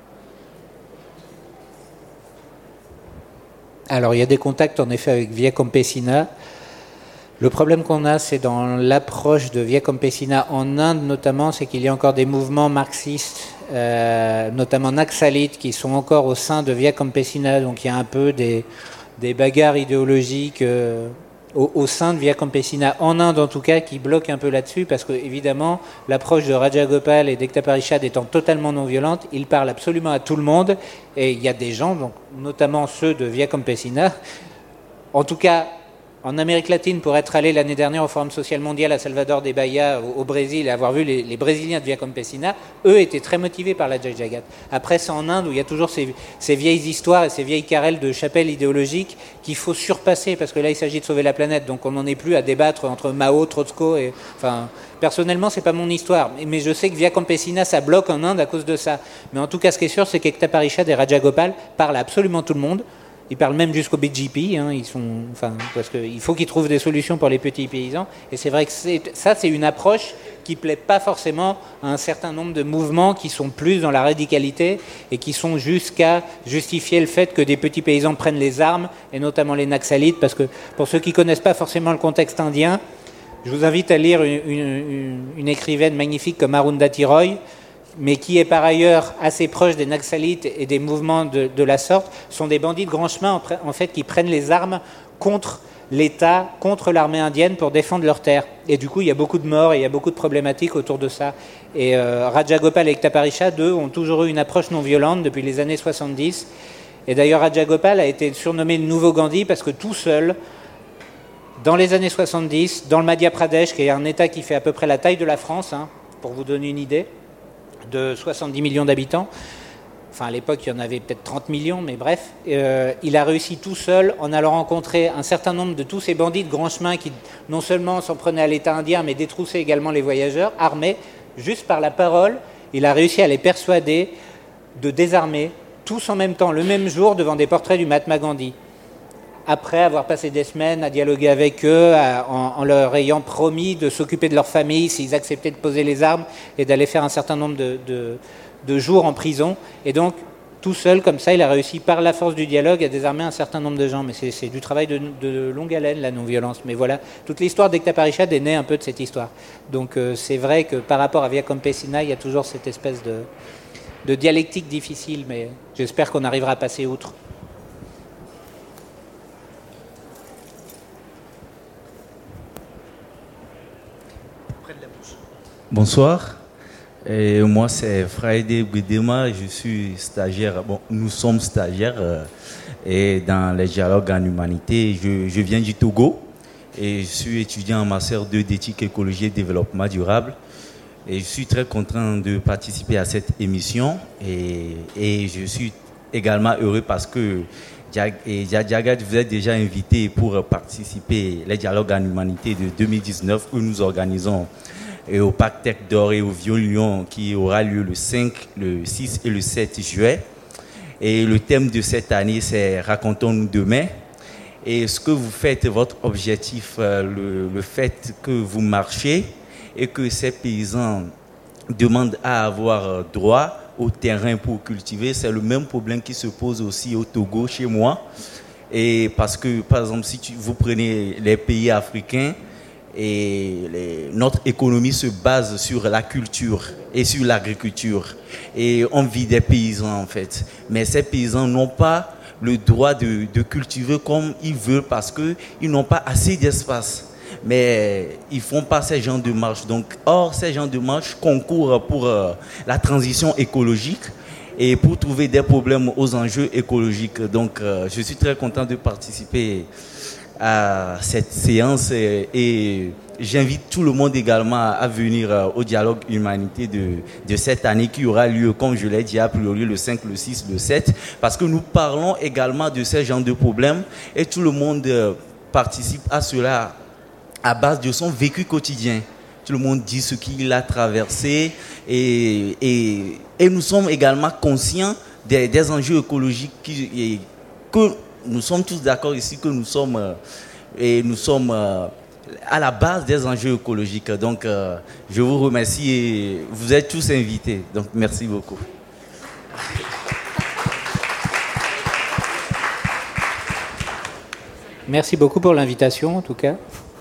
Alors, il y a des contacts en effet avec Via Campesina. Le problème qu'on a, c'est dans l'approche de Via Campesina en Inde notamment, c'est qu'il y a encore des mouvements marxistes, euh, notamment naxalites, qui sont encore au sein de Via Campesina. Donc il y a un peu des, des bagarres idéologiques euh, au, au sein de Via Campesina, en Inde en tout cas, qui bloquent un peu là-dessus, parce que évidemment, l'approche de Rajagopal et d'Ekta Parishad étant totalement non violente, ils parlent absolument à tout le monde, et il y a des gens, donc, notamment ceux de Via Campesina, en tout cas, en Amérique latine, pour être allé l'année dernière au Forum social mondial à Salvador de Bahia, au, au Brésil, et avoir vu les, les Brésiliens de Via Campesina, eux étaient très motivés par la Jai Jagat. Après, c'est en Inde où il y a toujours ces, ces vieilles histoires et ces vieilles querelles de chapelles idéologiques qu'il faut surpasser, parce que là, il s'agit de sauver la planète, donc on n'en est plus à débattre entre Mao, Trotsko et... Enfin, personnellement, c'est pas mon histoire, mais je sais que Via Campesina, ça bloque en Inde à cause de ça. Mais en tout cas, ce qui est sûr, c'est qu'Ekta Parishad et Rajagopal parlent à absolument tout le monde. Ils parlent même jusqu'au B J P, hein, ils sont, enfin, parce qu'il faut qu'ils trouvent des solutions pour les petits paysans. Et c'est vrai que c'est, ça, c'est une approche qui ne plaît pas forcément à un certain nombre de mouvements qui sont plus dans la radicalité et qui sont jusqu'à justifier le fait que des petits paysans prennent les armes, et notamment les Naxalites, parce que pour ceux qui ne connaissent pas forcément le contexte indien, je vous invite à lire une, une, une écrivaine magnifique comme Arundhati Roy, mais qui est par ailleurs assez proche des Naxalites et des mouvements de, de la sorte, sont des bandits de grand chemin en, en fait qui prennent les armes contre l'État, contre l'armée indienne pour défendre leurs terres. Et du coup, il y a beaucoup de morts et il y a beaucoup de problématiques autour de ça. Et euh, Rajagopal et Ekta Parishad, eux, ont toujours eu une approche non violente depuis les années soixante-dix. Et d'ailleurs, Rajagopal a été surnommé le nouveau Gandhi parce que tout seul, dans les années soixante-dix, dans le Madhya Pradesh, qui est un État qui fait à peu près la taille de la France, hein, pour vous donner une idée, de soixante-dix millions d'habitants, enfin à l'époque il y en avait peut-être trente millions, mais bref, euh, il a réussi tout seul en allant rencontrer un certain nombre de tous ces bandits de grand chemin qui non seulement s'en prenaient à l'État indien, mais détroussaient également les voyageurs, armés, juste par la parole, il a réussi à les persuader de désarmer, tous en même temps, le même jour, devant des portraits du Mahatma Gandhi. Après avoir passé des semaines à dialoguer avec eux, à, en, en leur ayant promis de s'occuper de leur famille s'ils acceptaient de poser les armes et d'aller faire un certain nombre de, de, de jours en prison. Et donc, tout seul, comme ça, il a réussi par la force du dialogue à désarmer un certain nombre de gens. Mais c'est, c'est du travail de, de longue haleine, la non-violence. Mais voilà, toute l'histoire d'Ekta Parishad est née un peu de cette histoire. Donc euh, c'est vrai que par rapport à Via Campesina, il y a toujours cette espèce de, de dialectique difficile, mais j'espère qu'on arrivera à passer outre. Bonsoir, et moi c'est Friday Bidema, je suis stagiaire, bon nous sommes stagiaires euh, et dans les dialogues en humanité, je, je viens du Togo et je suis étudiant en master deux d'éthique, écologie et développement durable et je suis très content de participer à cette émission et, et je suis également heureux parce que Jagat vous êtes déjà invité pour participer aux dialogues en humanité de deux mille dix-neuf où nous organisons et au Parc Tech d'Or et au Vieux-Lyon qui aura lieu le cinq, le six et le sept juillet. Et le thème de cette année, c'est « Racontons-nous demain ». Et ce que vous faites, votre objectif, le, le fait que vous marchez et que ces paysans demandent à avoir droit au terrain pour cultiver, c'est le même problème qui se pose aussi au Togo, chez moi. Et parce que, par exemple, si tu, vous prenez les pays africains, et les, notre économie se base sur la culture et sur l'agriculture. Et on vit des paysans en fait. Mais ces paysans n'ont pas le droit de, de cultiver comme ils veulent parce qu'ils n'ont pas assez d'espace. Mais ils ne font pas ces genres de marches. Donc, or, ces genres de marches concourent pour euh, la transition écologique et pour trouver des problèmes aux enjeux écologiques. Donc, euh, je suis très content de participer à cette séance et, et j'invite tout le monde également à venir au dialogue humanité de, de cette année qui aura lieu, comme je l'ai dit, a priori le cinq, le six, le sept, parce que nous parlons également de ces genres de problèmes et tout le monde participe à cela à base de son vécu quotidien. tout le monde dit ce qu'il a traversé. Et, et, et nous sommes également conscients des, des enjeux écologiques qui, et, que nous sommes tous d'accord ici que nous sommes, euh, et nous sommes euh, à la base des enjeux écologiques. Donc, euh, je vous remercie et vous êtes tous invités. Donc, merci beaucoup. Merci beaucoup pour l'invitation, en tout cas.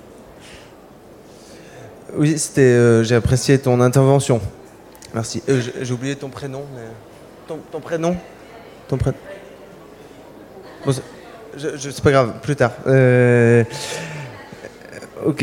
Oui, c'était, euh, j'ai apprécié ton intervention. Merci. Euh, j'ai oublié ton prénom. Mais... Ton, ton prénom Ton prénom bon, je, je, c'est pas grave, plus tard. Euh... Ok.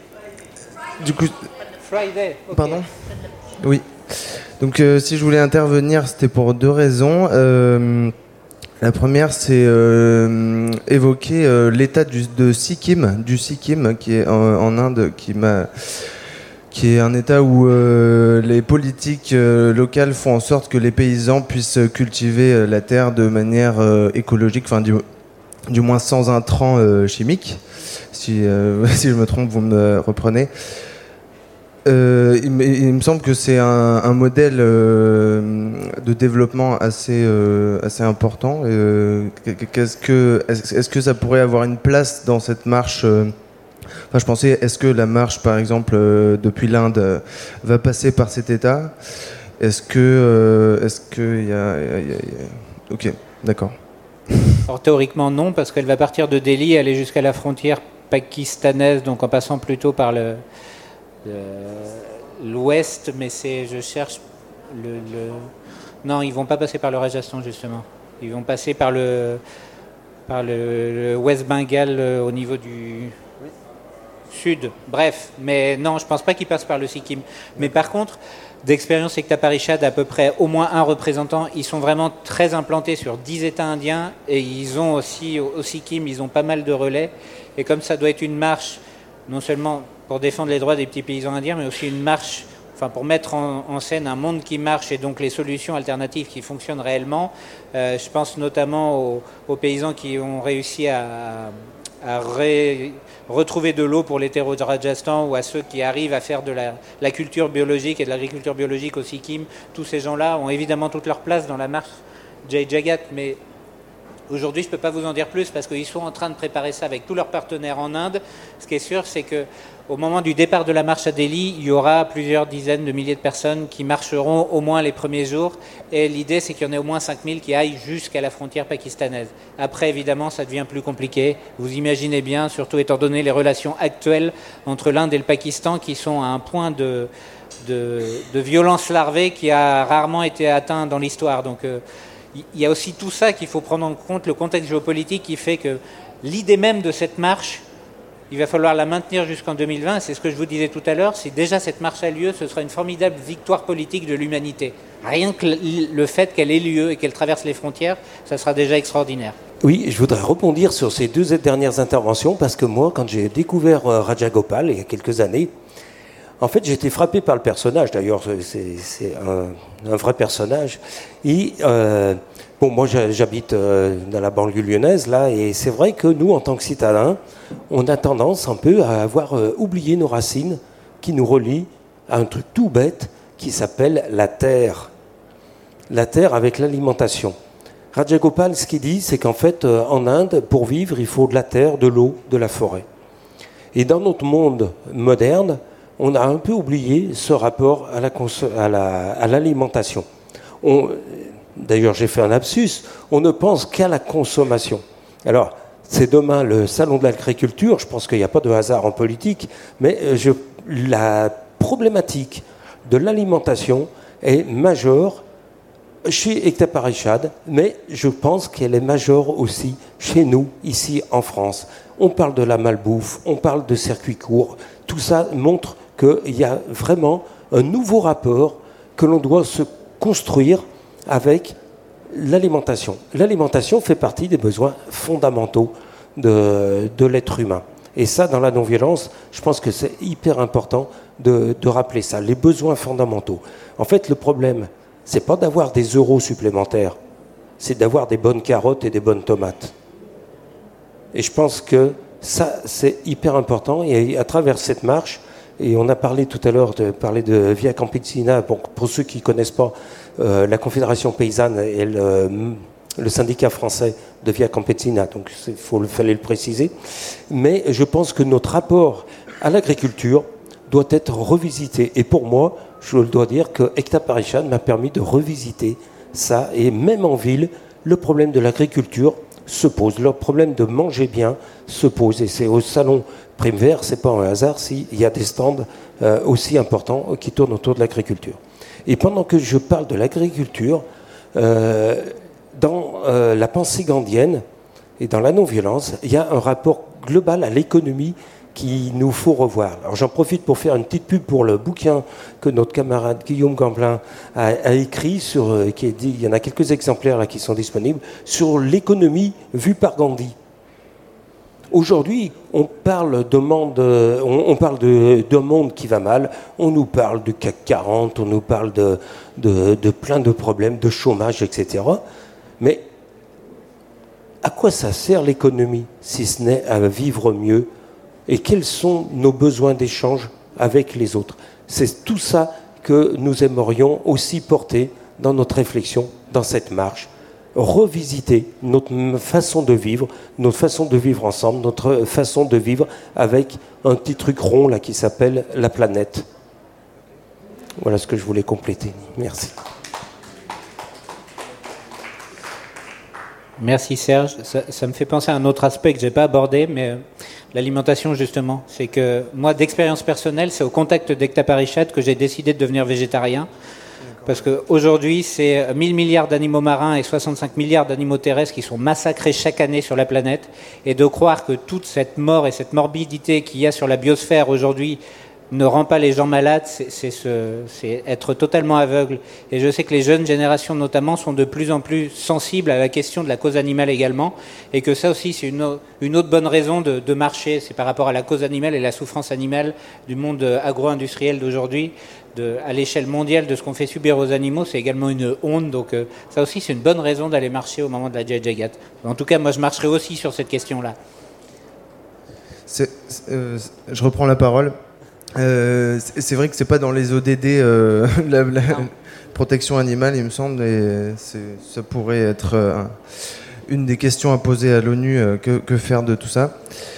Du coup... Friday. Okay. Pardon ? Oui. Donc, euh, si je voulais intervenir, c'était pour deux raisons. Euh, la première, c'est euh, évoquer euh, l'état du, de Sikkim, du Sikkim, qui est en, en Inde, qui m'a... qui est un état où euh, les politiques euh, locales font en sorte que les paysans puissent cultiver euh, la terre de manière euh, écologique, enfin du, du moins sans intrants euh, chimiques. Si, euh, si je me trompe, vous me reprenez. Euh, il, il me semble que c'est un, un modèle euh, de développement assez, euh, assez important. Euh, qu'est-ce que, est-ce, est-ce que ça pourrait avoir une place dans cette marche euh, Enfin, je pensais, est-ce que la marche, par exemple, euh, depuis l'Inde, euh, va passer par cet État ? Est-ce que, euh, est-ce que il y a, y a, y a... Ok, d'accord. Alors théoriquement non, parce qu'elle va partir de Delhi, aller jusqu'à la frontière pakistanaise, donc en passant plutôt par le, le l'ouest, mais c'est, je cherche le, le, non, ils vont pas passer par le Rajasthan justement. Ils vont passer par le, par le, le West Bengal euh, au niveau du Sud, bref, mais non, je pense pas qu'ils passent par le Sikkim. Mais par contre, d'expérience Ekta Parishad, à peu près au moins un représentant, ils sont vraiment très implantés sur dix États indiens et ils ont aussi, au Sikkim, ils ont pas mal de relais. Et comme ça doit être une marche, non seulement pour défendre les droits des petits paysans indiens, mais aussi une marche, enfin pour mettre en, en scène un monde qui marche et donc les solutions alternatives qui fonctionnent réellement. Euh, je pense notamment aux, aux paysans qui ont réussi à, à ré, retrouver de l'eau pour les terreaux de Rajasthan, ou à ceux qui arrivent à faire de la, la culture biologique et de l'agriculture biologique au Sikkim. Tous ces gens-là ont évidemment toute leur place dans la marche Jai Jagat, mais aujourd'hui je ne peux pas vous en dire plus parce qu'ils sont en train de préparer ça avec tous leurs partenaires en Inde. Ce qui est sûr, c'est qu'au moment du départ de la marche à Delhi, il y aura plusieurs dizaines de milliers de personnes qui marcheront au moins les premiers jours, et l'idée c'est qu'il y en ait au moins cinq mille qui aillent jusqu'à la frontière pakistanaise. Après, évidemment, ça devient plus compliqué. Vous imaginez bien, surtout étant donné les relations actuelles entre l'Inde et le Pakistan qui sont à un point de, de, de violence larvée qui a rarement été atteint dans l'histoire. Donc euh, il y a aussi tout ça qu'il faut prendre en compte, le contexte géopolitique qui fait que l'idée même de cette marche, il va falloir la maintenir jusqu'en deux mille vingt. C'est ce que je vous disais tout à l'heure. Si déjà cette marche a lieu, ce sera une formidable victoire politique de l'humanité. Rien que le fait qu'elle ait lieu et qu'elle traverse les frontières, ça sera déjà extraordinaire. Oui, je voudrais rebondir sur ces deux dernières interventions parce que moi, quand j'ai découvert Raja Gopal il y a quelques années, en fait, j'ai été frappé par le personnage. D'ailleurs, c'est, c'est un, un vrai personnage. Et, euh, bon, moi, j'habite euh, dans la banlieue lyonnaise, là, et c'est vrai que nous, en tant que citadins, on a tendance un peu à avoir euh, oublié nos racines qui nous relient à un truc tout bête qui s'appelle la terre. La terre avec l'alimentation. Raja Gopal, ce qu'il dit, c'est qu'en fait, euh, en Inde, pour vivre, il faut de la terre, de l'eau, de la forêt. Et dans notre monde moderne, on a un peu oublié ce rapport à, la cons- à, la, à l'alimentation. On, d'ailleurs, j'ai fait un lapsus, on ne pense qu'à la consommation. Alors, c'est demain le salon de l'agriculture, je pense qu'il n'y a pas de hasard en politique, mais je, la problématique de l'alimentation est majeure chez Ekta Parishad, mais je pense qu'elle est majeure aussi chez nous, ici en France. On parle de la malbouffe, on parle de circuits courts, tout ça montre qu'il y a vraiment un nouveau rapport que l'on doit se construire avec l'alimentation. L'alimentation fait partie des besoins fondamentaux de, de l'être humain. Et ça, dans la non-violence, je pense que c'est hyper important de, de rappeler ça, les besoins fondamentaux. En fait, le problème, c'est pas d'avoir des euros supplémentaires, c'est d'avoir des bonnes carottes et des bonnes tomates. Et je pense que ça, c'est hyper important. Et à travers cette marche, Et on a parlé tout à l'heure de parler de Via Campesina. Pour, pour ceux qui ne connaissent pas, euh, la Confédération paysanne est le, le syndicat français de Via Campesina, donc il fallait le préciser. Mais je pense que notre rapport à l'agriculture doit être revisité. Et pour moi, je dois dire que Ekta Parishad m'a permis de revisiter ça. Et même en ville, le problème de l'agriculture se pose. Le problème de manger bien se pose. Et c'est au salon Prime Vert, c'est pas un hasard s'il y a des stands euh, aussi importants qui tournent autour de l'agriculture. Et pendant que je parle de l'agriculture, euh, dans euh, la pensée gandhienne et dans la non-violence, il y a un rapport global à l'économie qu'il nous faut revoir. Alors j'en profite pour faire une petite pub pour le bouquin que notre camarade Guillaume Gamblin a, a écrit, sur, euh, qui est dit, il y en a quelques exemplaires là qui sont disponibles, sur l'économie vue par Gandhi. Aujourd'hui, on parle de monde, on, on parle de, de monde qui va mal, on nous parle du C A C quarante, on nous parle de, de, de plein de problèmes, de chômage, et cetera. Mais à quoi ça sert l'économie, si ce n'est à vivre mieux? Et quels sont nos besoins d'échange avec les autres? C'est tout ça que nous aimerions aussi porter dans notre réflexion, dans cette marche. Revisiter notre façon de vivre, notre façon de vivre ensemble, notre façon de vivre avec un petit truc rond là qui s'appelle la planète. Voilà ce que je voulais compléter. Merci. Merci Serge. Ça, ça me fait penser à un autre aspect que je n'ai pas abordé, mais l'alimentation justement. C'est que moi, d'expérience personnelle, c'est au contact d'Ekta Parishad que j'ai décidé de devenir végétarien. Parce qu'aujourd'hui, c'est mille milliards d'animaux marins et soixante-cinq milliards d'animaux terrestres qui sont massacrés chaque année sur la planète. Et de croire que toute cette mort et cette morbidité qu'il y a sur la biosphère aujourd'hui ne rend pas les gens malades, c'est, c'est, ce, c'est être totalement aveugle. Et je sais que les jeunes générations notamment sont de plus en plus sensibles à la question de la cause animale également, et que ça aussi c'est une, une autre bonne raison de, de marcher, c'est par rapport à la cause animale et la souffrance animale du monde agro-industriel d'aujourd'hui, de, à l'échelle mondiale de ce qu'on fait subir aux animaux, c'est également une honte, donc euh, ça aussi c'est une bonne raison d'aller marcher au moment de la Jai Jagat. En tout cas, moi je marcherai aussi sur cette question-là. C'est, c'est, euh, je reprends la parole. Euh, c'est vrai que c'est pas dans les O D D euh, la, la protection animale, il me semble, et c'est, ça pourrait être euh, une des questions à poser à l'ONU, euh, que, que faire de tout ça.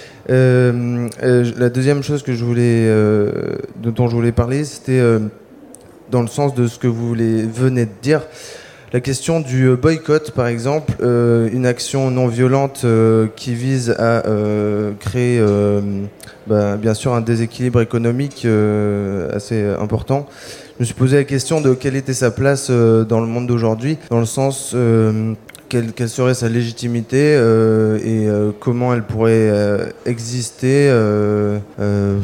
Euh, euh, la deuxième chose que je voulais, euh, dont je voulais parler, c'était euh, dans le sens de ce que vous voulez, venez de dire. La question du boycott, par exemple, euh, une action non violente euh, qui vise à euh, créer, euh, bah, bien sûr, un déséquilibre économique euh, assez important. Je me suis posé la question de quelle était sa place euh, dans le monde d'aujourd'hui, dans le sens euh, quelle, quelle serait sa légitimité euh, et euh, comment elle pourrait euh, exister. Euh, euh,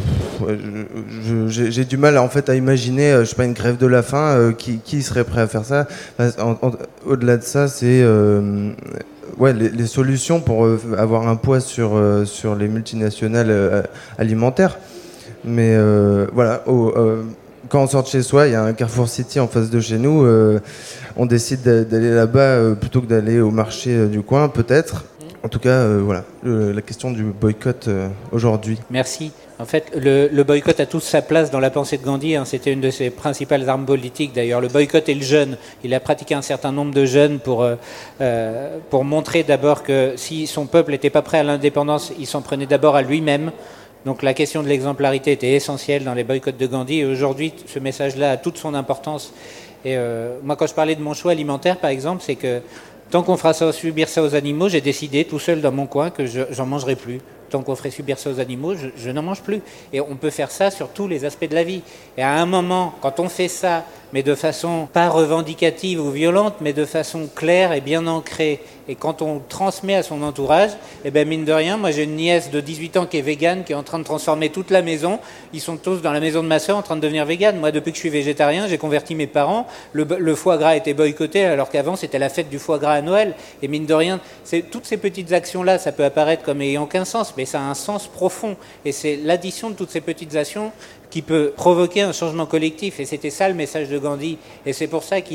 je, je, j'ai du mal en fait à imaginer, euh, je sais pas, une grève de la faim. Euh, qui, qui serait prêt à faire ça? en, en, Au-delà de ça, c'est euh, ouais, les, les solutions pour euh, avoir un poids sur, euh, sur les multinationales euh, alimentaires. Mais euh, voilà. Au, euh, Quand on sort de chez soi, il y a un Carrefour City en face de chez nous, euh, on décide d'aller là-bas euh, plutôt que d'aller au marché euh, du coin, peut-être. En tout cas, euh, voilà, le, la question du boycott euh, aujourd'hui. Merci. En fait, le, le boycott a toute sa place dans la pensée de Gandhi. Hein, c'était une de ses principales armes politiques, d'ailleurs. Le boycott et le jeûne. Il a pratiqué un certain nombre de jeûnes pour, euh, pour montrer d'abord que si son peuple n'était pas prêt à l'indépendance, il s'en prenait d'abord à lui-même. Donc la question de l'exemplarité était essentielle dans les boycotts de Gandhi. Et aujourd'hui, ce message-là a toute son importance. Et euh, moi, quand je parlais de mon choix alimentaire, par exemple, c'est que tant qu'on fera ça, subir ça aux animaux, j'ai décidé tout seul dans mon coin que je, j'en mangerai plus. Tant qu'on ferait subir ça aux animaux, je, je n'en mange plus. Et on peut faire ça sur tous les aspects de la vie. Et à un moment, quand on fait ça, mais de façon pas revendicative ou violente, mais de façon claire et bien ancrée, et quand on transmet à son entourage, eh ben mine de rien, moi j'ai une nièce de dix-huit ans qui est végane, qui est en train de transformer toute la maison. Ils sont tous dans la maison de ma sœur en train de devenir végane. Moi, depuis que je suis végétarien, j'ai converti mes parents. Le, le foie gras a été boycotté, alors qu'avant c'était la fête du foie gras à Noël. Et mine de rien, c'est, toutes ces petites actions-là, ça peut apparaître comme ayant qu'un sens, mais ça a un sens profond. Et c'est l'addition de toutes ces petites actions qui peut provoquer un changement collectif. Et c'était ça le message de Gandhi. Et c'est pour ça qu'il est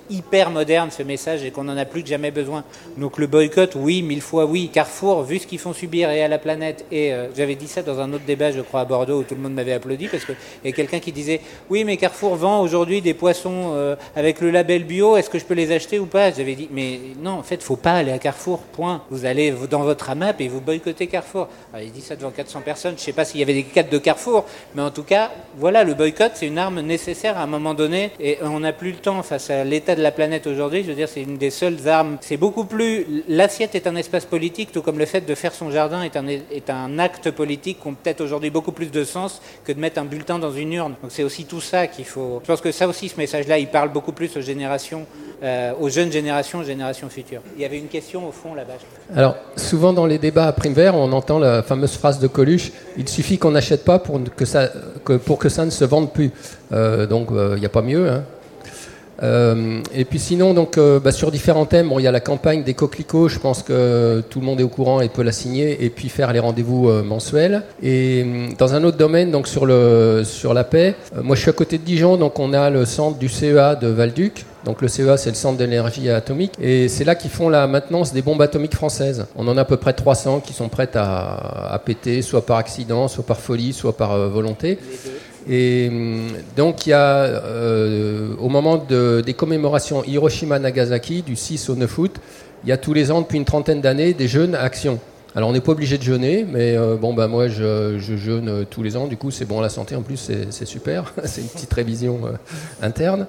hyper moderne ce message et qu'on n'en a plus que jamais besoin. Donc le boycott, oui, mille fois oui. Carrefour, vu ce qu'ils font subir et à la planète, et euh, j'avais dit ça dans un autre débat, je crois, à Bordeaux, où tout le monde m'avait applaudi, parce qu'il y a quelqu'un qui disait « Oui, mais Carrefour vend aujourd'hui des poissons euh, avec le label bio, est-ce que je peux les acheter ou pas ?» J'avais dit « Mais non, en fait, il ne faut pas aller à Carrefour, point. Vous allez dans votre AMAP et vous boycottez Carrefour. » Alors, il dit ça devant quatre cents personnes, je ne sais pas s'il y avait des cadres de Carrefour, mais en tout cas, voilà, le boycott, c'est une arme nécessaire à un moment donné, et on n'a plus le temps face à l'état de la planète aujourd'hui. Je veux dire, c'est une des seules armes. C'est beaucoup plus... L'assiette est un espace politique, tout comme le fait de faire son jardin est un, est un acte politique qui a peut-être aujourd'hui beaucoup plus de sens que de mettre un bulletin dans une urne. Donc c'est aussi tout ça qu'il faut... Je pense que ça aussi, ce message-là, il parle beaucoup plus aux générations, euh, aux jeunes générations, aux générations futures. Il y avait une question au fond là-bas. Alors, souvent dans les débats à Prime-Vert, on entend la fameuse phrase de Coluche, il suffit qu'on n'achète pas pour que ça, que, pour que ça ne se vende plus. Euh, donc, il euh, n'y a pas mieux, hein. Euh, et puis sinon, donc, euh, bah, sur différents thèmes, bon, il y a la campagne des coquelicots, je pense que tout le monde est au courant et peut la signer, et puis faire les rendez-vous euh, mensuels. Et euh, dans un autre domaine, donc sur, le, sur la paix, euh, moi je suis à côté de Dijon, donc on a le centre du C E A de Val-Duc. Donc le C E A, c'est le centre de l'énergie atomique, et c'est là qu'ils font la maintenance des bombes atomiques françaises. On en a à peu près trois cents qui sont prêtes à, à péter, soit par accident, soit par folie, soit par euh, volonté. Et donc il y a, euh, au moment de, des commémorations Hiroshima-Nagasaki, du six au neuf août, il y a tous les ans, depuis une trentaine d'années, des jeûnes à action. Alors on n'est pas obligé de jeûner, mais euh, bon, bah, moi je, je jeûne tous les ans, du coup c'est bon à la santé, en plus c'est, c'est super, c'est une petite révision euh, interne.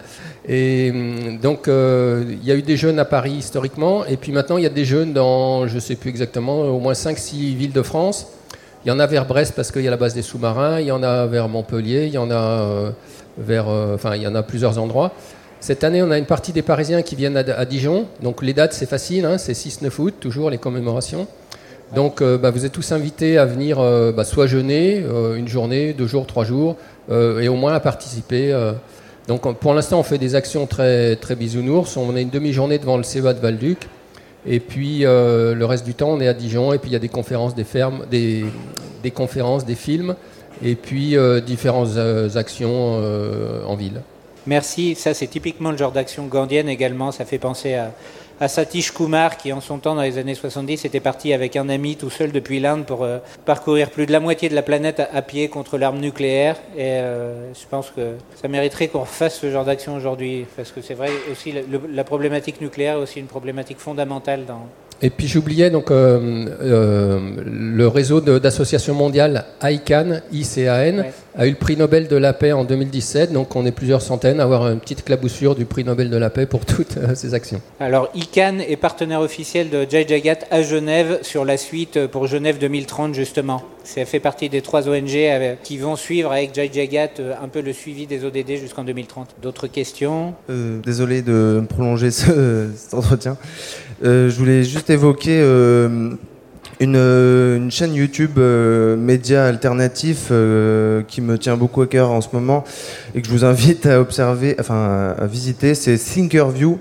Et donc euh, il y a eu des jeûnes à Paris historiquement, et puis maintenant il y a des jeûnes dans, je ne sais plus exactement, au moins cinq six villes de France. Il y en a vers Brest parce qu'il y a la base des sous-marins, il y en a vers Montpellier, il y en a euh, vers, euh, enfin il y en a plusieurs endroits. Cette année, on a une partie des Parisiens qui viennent à, à Dijon. Donc les dates, c'est facile, hein, c'est six neuf août, toujours les commémorations. Donc euh, bah, vous êtes tous invités à venir euh, bah, soit jeûner, euh, une journée, deux jours, trois jours, euh, et au moins à participer. Euh. Donc pour l'instant, on fait des actions très, très bisounours. On a une demi-journée devant le C E A de Val-Duc. Et puis euh, le reste du temps, on est à Dijon, et puis il y a des conférences, des fermes, des, des conférences, des films, et puis euh, différentes euh, actions euh, en ville. Merci, ça c'est typiquement le genre d'action gandhienne également, ça fait penser à, à Satish Kumar qui en son temps dans les années soixante-dix était parti avec un ami tout seul depuis l'Inde pour euh, parcourir plus de la moitié de la planète à, à pied contre l'arme nucléaire, et euh, je pense que ça mériterait qu'on refasse ce genre d'action aujourd'hui, parce que c'est vrai aussi le, la problématique nucléaire est aussi une problématique fondamentale dans... Et puis j'oubliais donc euh, euh, le réseau de, d'associations mondiales I C A N, I C A N, ouais. a eu le prix Nobel de la paix en deux mille dix-sept, donc on est plusieurs centaines à avoir une petite éclaboussure du prix Nobel de la paix pour toutes euh, ces actions. Alors I C A N est partenaire officiel de Jai Jagat à Genève sur la suite pour Genève deux mille trente justement. Ça fait partie des trois O N G avec, qui vont suivre avec Jai Jagat euh, un peu le suivi des O D D jusqu'en deux mille trente. D'autres questions ? euh, Désolé de prolonger ce, cet entretien. Euh, je voulais juste évoquer euh, une, une chaîne YouTube euh, média alternatif euh, qui me tient beaucoup à cœur en ce moment et que je vous invite à observer, enfin à visiter, c'est Thinkerview,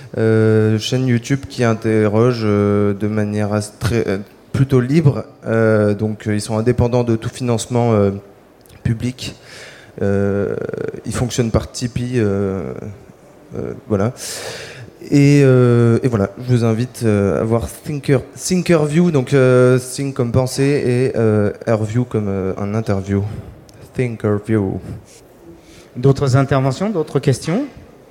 euh, chaîne YouTube qui interroge euh, de manière très, plutôt libre, euh, donc ils sont indépendants de tout financement euh, public, euh, ils fonctionnent par Tipeee, euh, euh, voilà. Et, euh, et voilà, je vous invite euh, à voir Thinker, Thinkerview, donc euh, Think comme pensée et euh, Airview comme euh, un interview. Thinkerview. D'autres interventions, d'autres questions ?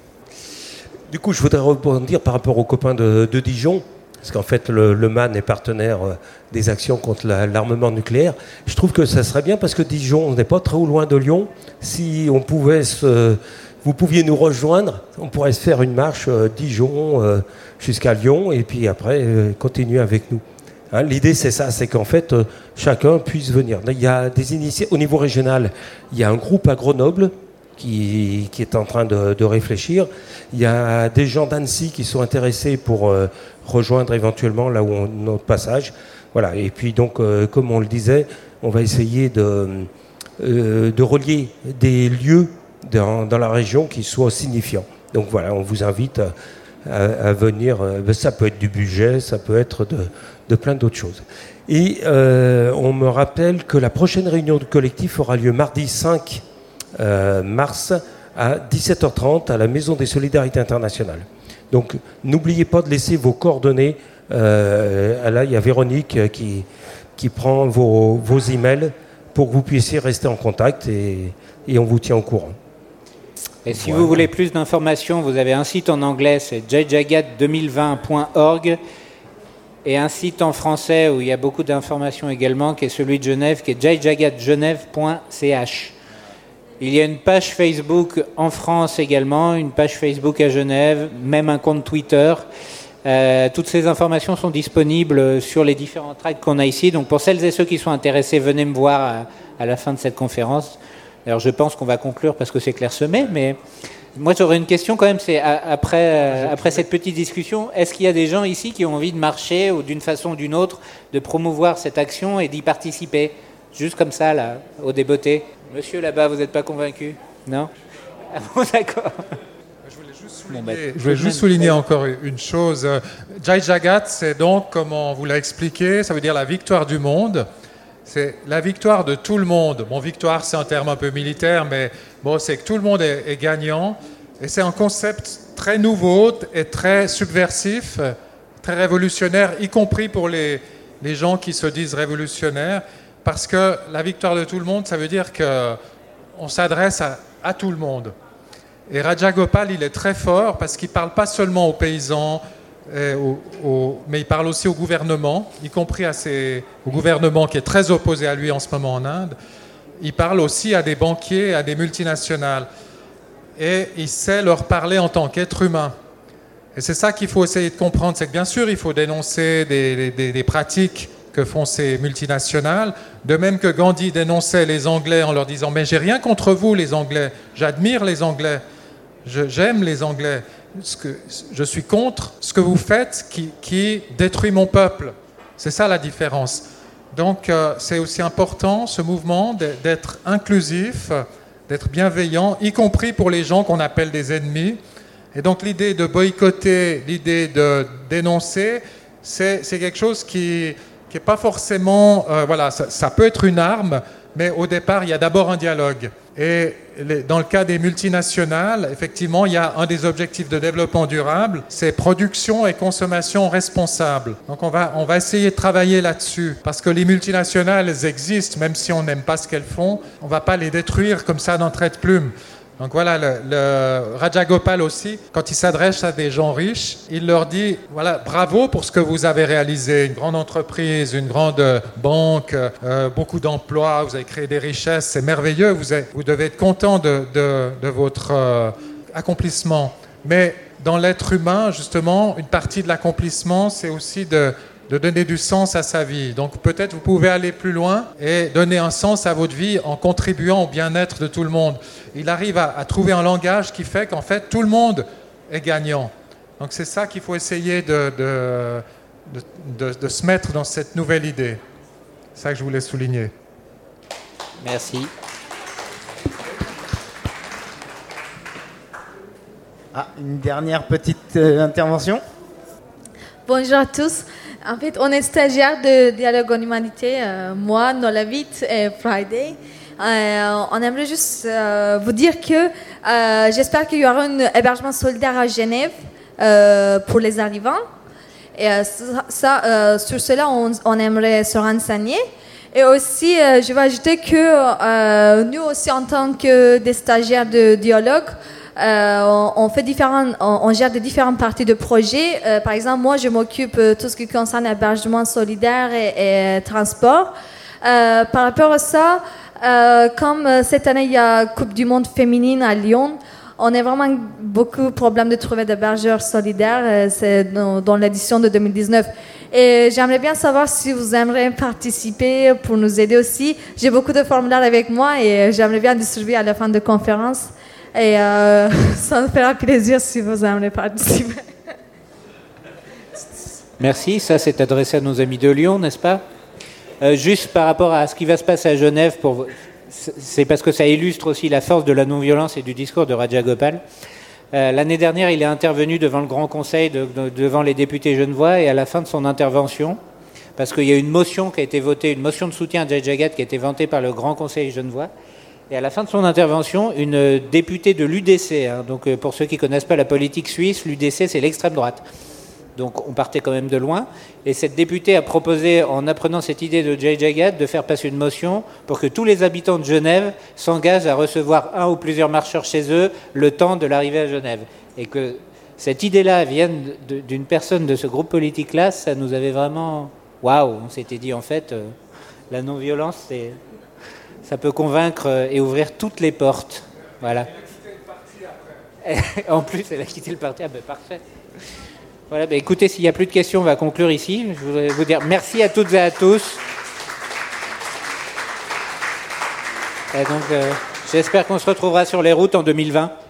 Du coup, je voudrais rebondir par rapport aux copains de, de Dijon, parce qu'en fait, le, le M A N est partenaire euh, des actions contre la, l'armement nucléaire. Je trouve que ça serait bien, parce que Dijon, on n'est pas très loin de Lyon. Si on pouvait se... Vous pouviez nous rejoindre, on pourrait se faire une marche euh, Dijon euh, jusqu'à Lyon et puis après euh, continuer avec nous. Hein, l'idée c'est ça, c'est qu'en fait euh, chacun puisse venir. Il y a des initiatives au niveau régional. Il y a un groupe à Grenoble qui, qui est en train de, de réfléchir. Il y a des gens d'Annecy qui sont intéressés pour euh, rejoindre éventuellement là où on notre passage. Voilà. Et puis donc euh, comme on le disait, on va essayer de, euh, de relier des lieux Dans, dans la région qui soit signifiant. Donc voilà, on vous invite à, à, à venir. Ça peut être du budget, ça peut être de, de plein d'autres choses. Et euh, on me rappelle que la prochaine réunion du collectif aura lieu mardi cinq euh, mars à dix-sept heures trente à la Maison des Solidarités Internationales. Donc n'oubliez pas de laisser vos coordonnées. Euh, là, il y a Véronique qui, qui prend vos, vos emails pour que vous puissiez rester en contact et, et on vous tient au courant. Et si voilà. vous voulez plus d'informations, vous avez un site en anglais, c'est j jagat deux mille vingt point org, et un site en français où il y a beaucoup d'informations également, qui est celui de Genève, qui est j jagat genève point c h. Il y a une page Facebook en France également, une page Facebook à Genève, même un compte Twitter. Euh, toutes ces informations sont disponibles sur les différents tracts qu'on a ici. Donc pour celles et ceux qui sont intéressés, venez me voir à, à la fin de cette conférence. Alors je pense qu'on va conclure parce que c'est clairsemé, mais moi j'aurais une question quand même, c'est après, après cette petite discussion, est-ce qu'il y a des gens ici qui ont envie de marcher ou d'une façon ou d'une autre de promouvoir cette action et d'y participer? Juste comme ça, là, au débeauté. Monsieur là-bas, vous n'êtes pas convaincu? Non? Ah bon, d'accord. Je voulais juste souligner, bon, bah, je voulais juste souligner encore une chose. Jai Jagat, c'est donc, comme on vous l'a expliqué, ça veut dire la victoire du monde. C'est la victoire de tout le monde. Bon, victoire, c'est un terme un peu militaire, mais bon, c'est que tout le monde est, est gagnant. Et c'est un concept très nouveau et très subversif, très révolutionnaire, y compris pour les, les gens qui se disent révolutionnaires. Parce que la victoire de tout le monde, ça veut dire qu'on s'adresse à, à tout le monde. Et Rajagopal, il est très fort parce qu'il ne parle pas seulement aux paysans, et aux, aux, mais il parle aussi au gouvernement, y compris à ses, au gouvernement qui est très opposé à lui en ce moment en Inde. Il parle aussi à des banquiers, à des multinationales. Et il sait leur parler en tant qu'être humain. Et c'est ça qu'il faut essayer de comprendre. C'est que bien sûr, il faut dénoncer des, des, des pratiques que font ces multinationales, de même que Gandhi dénonçait les Anglais en leur disant « Mais j'ai rien contre vous, les Anglais. J'admire les Anglais. Je, j'aime les Anglais. Ce que, je suis contre ce que vous faites qui, qui détruit mon peuple. » C'est ça la différence. Donc, euh, c'est aussi important, ce mouvement, d'être inclusif, d'être bienveillant, y compris pour les gens qu'on appelle des ennemis. Et donc, l'idée de boycotter, l'idée de dénoncer, c'est, c'est quelque chose qui... qui n'est pas forcément... Euh, voilà, ça, ça peut être une arme, mais au départ, il y a d'abord un dialogue. Et les, dans le cas des multinationales, effectivement, il y a un des objectifs de développement durable, c'est production et consommation responsable. Donc on va, on va essayer de travailler là-dessus, parce que les multinationales, elles existent, même si on n'aime pas ce qu'elles font, on ne va pas les détruire comme ça d'un trait de plume. Donc voilà, le, le Rajagopal aussi, quand il s'adresse à des gens riches, il leur dit, voilà, bravo pour ce que vous avez réalisé, une grande entreprise, une grande banque, euh, beaucoup d'emplois, vous avez créé des richesses, c'est merveilleux, vous, êtes, vous devez être content de, de, de votre euh, accomplissement. Mais dans l'être humain, justement, une partie de l'accomplissement, c'est aussi de... de donner du sens à sa vie. Donc peut-être vous pouvez aller plus loin et donner un sens à votre vie en contribuant au bien-être de tout le monde. Il arrive à, à trouver un langage qui fait qu'en fait tout le monde est gagnant. Donc c'est ça qu'il faut essayer de, de, de, de, de se mettre dans cette nouvelle idée. C'est ça que je voulais souligner. Merci. Ah, une dernière petite euh, intervention. Bonjour à tous. En fait, on est stagiaire de Dialogue en Humanité, euh, moi, Nolavit et Friday. Euh, on aimerait juste euh, vous dire que euh, j'espère qu'il y aura un hébergement solidaire à Genève euh, pour les arrivants. Et euh, ça, euh, sur cela, on, on aimerait se renseigner. Et aussi, euh, je vais ajouter que euh, nous aussi, en tant que des stagiaires de Dialogue, Euh, on, on fait différents, on, on gère des différentes parties de projet. Euh, par exemple, moi, je m'occupe de tout ce qui concerne l'hébergement solidaire et, et transport. Euh, par rapport à ça, euh, comme cette année, il y a Coupe du Monde féminine à Lyon, on a vraiment beaucoup de problèmes de trouver des hébergeurs solidaires. Euh, c'est dans, dans l'édition de deux mille dix-neuf. Et j'aimerais bien savoir si vous aimeriez participer pour nous aider aussi. J'ai beaucoup de formulaires avec moi et j'aimerais bien distribuer à la fin de la conférence. Et euh, ça me fera plaisir si vous aimeriez participer. Merci, ça c'est adressé à nos amis de Lyon, n'est-ce pas? euh, Juste par rapport à ce qui va se passer à Genève, pour... c'est parce que ça illustre aussi la force de la non-violence et du discours de Rajagopal. Euh, l'année dernière, il est intervenu devant le Grand Conseil, de, de, devant les députés genevois, et à la fin de son intervention, parce qu'il y a une motion qui a été votée, une motion de soutien à Jai Jagat qui a été votée par le Grand Conseil genevois, Et à la fin de son intervention, une députée de l'U D C, hein, donc pour ceux qui ne connaissent pas la politique suisse, l'U D C c'est l'extrême droite. Donc on partait quand même de loin. Et cette députée a proposé, en apprenant cette idée de Jay Jagat, de faire passer une motion pour que tous les habitants de Genève s'engagent à recevoir un ou plusieurs marcheurs chez eux le temps de l'arrivée à Genève. Et que cette idée-là vienne d'une personne de ce groupe politique-là, ça nous avait vraiment... Waouh, on s'était dit en fait, euh, la non-violence, c'est... ça peut convaincre et ouvrir toutes les portes. Voilà. En plus, elle a quitté le parti. Ah ben parfait. Voilà, ben écoutez, s'il n'y a plus de questions, on va conclure ici. Je voudrais vous dire merci à toutes et à tous. Et donc, euh, j'espère qu'on se retrouvera sur les routes en deux mille vingt.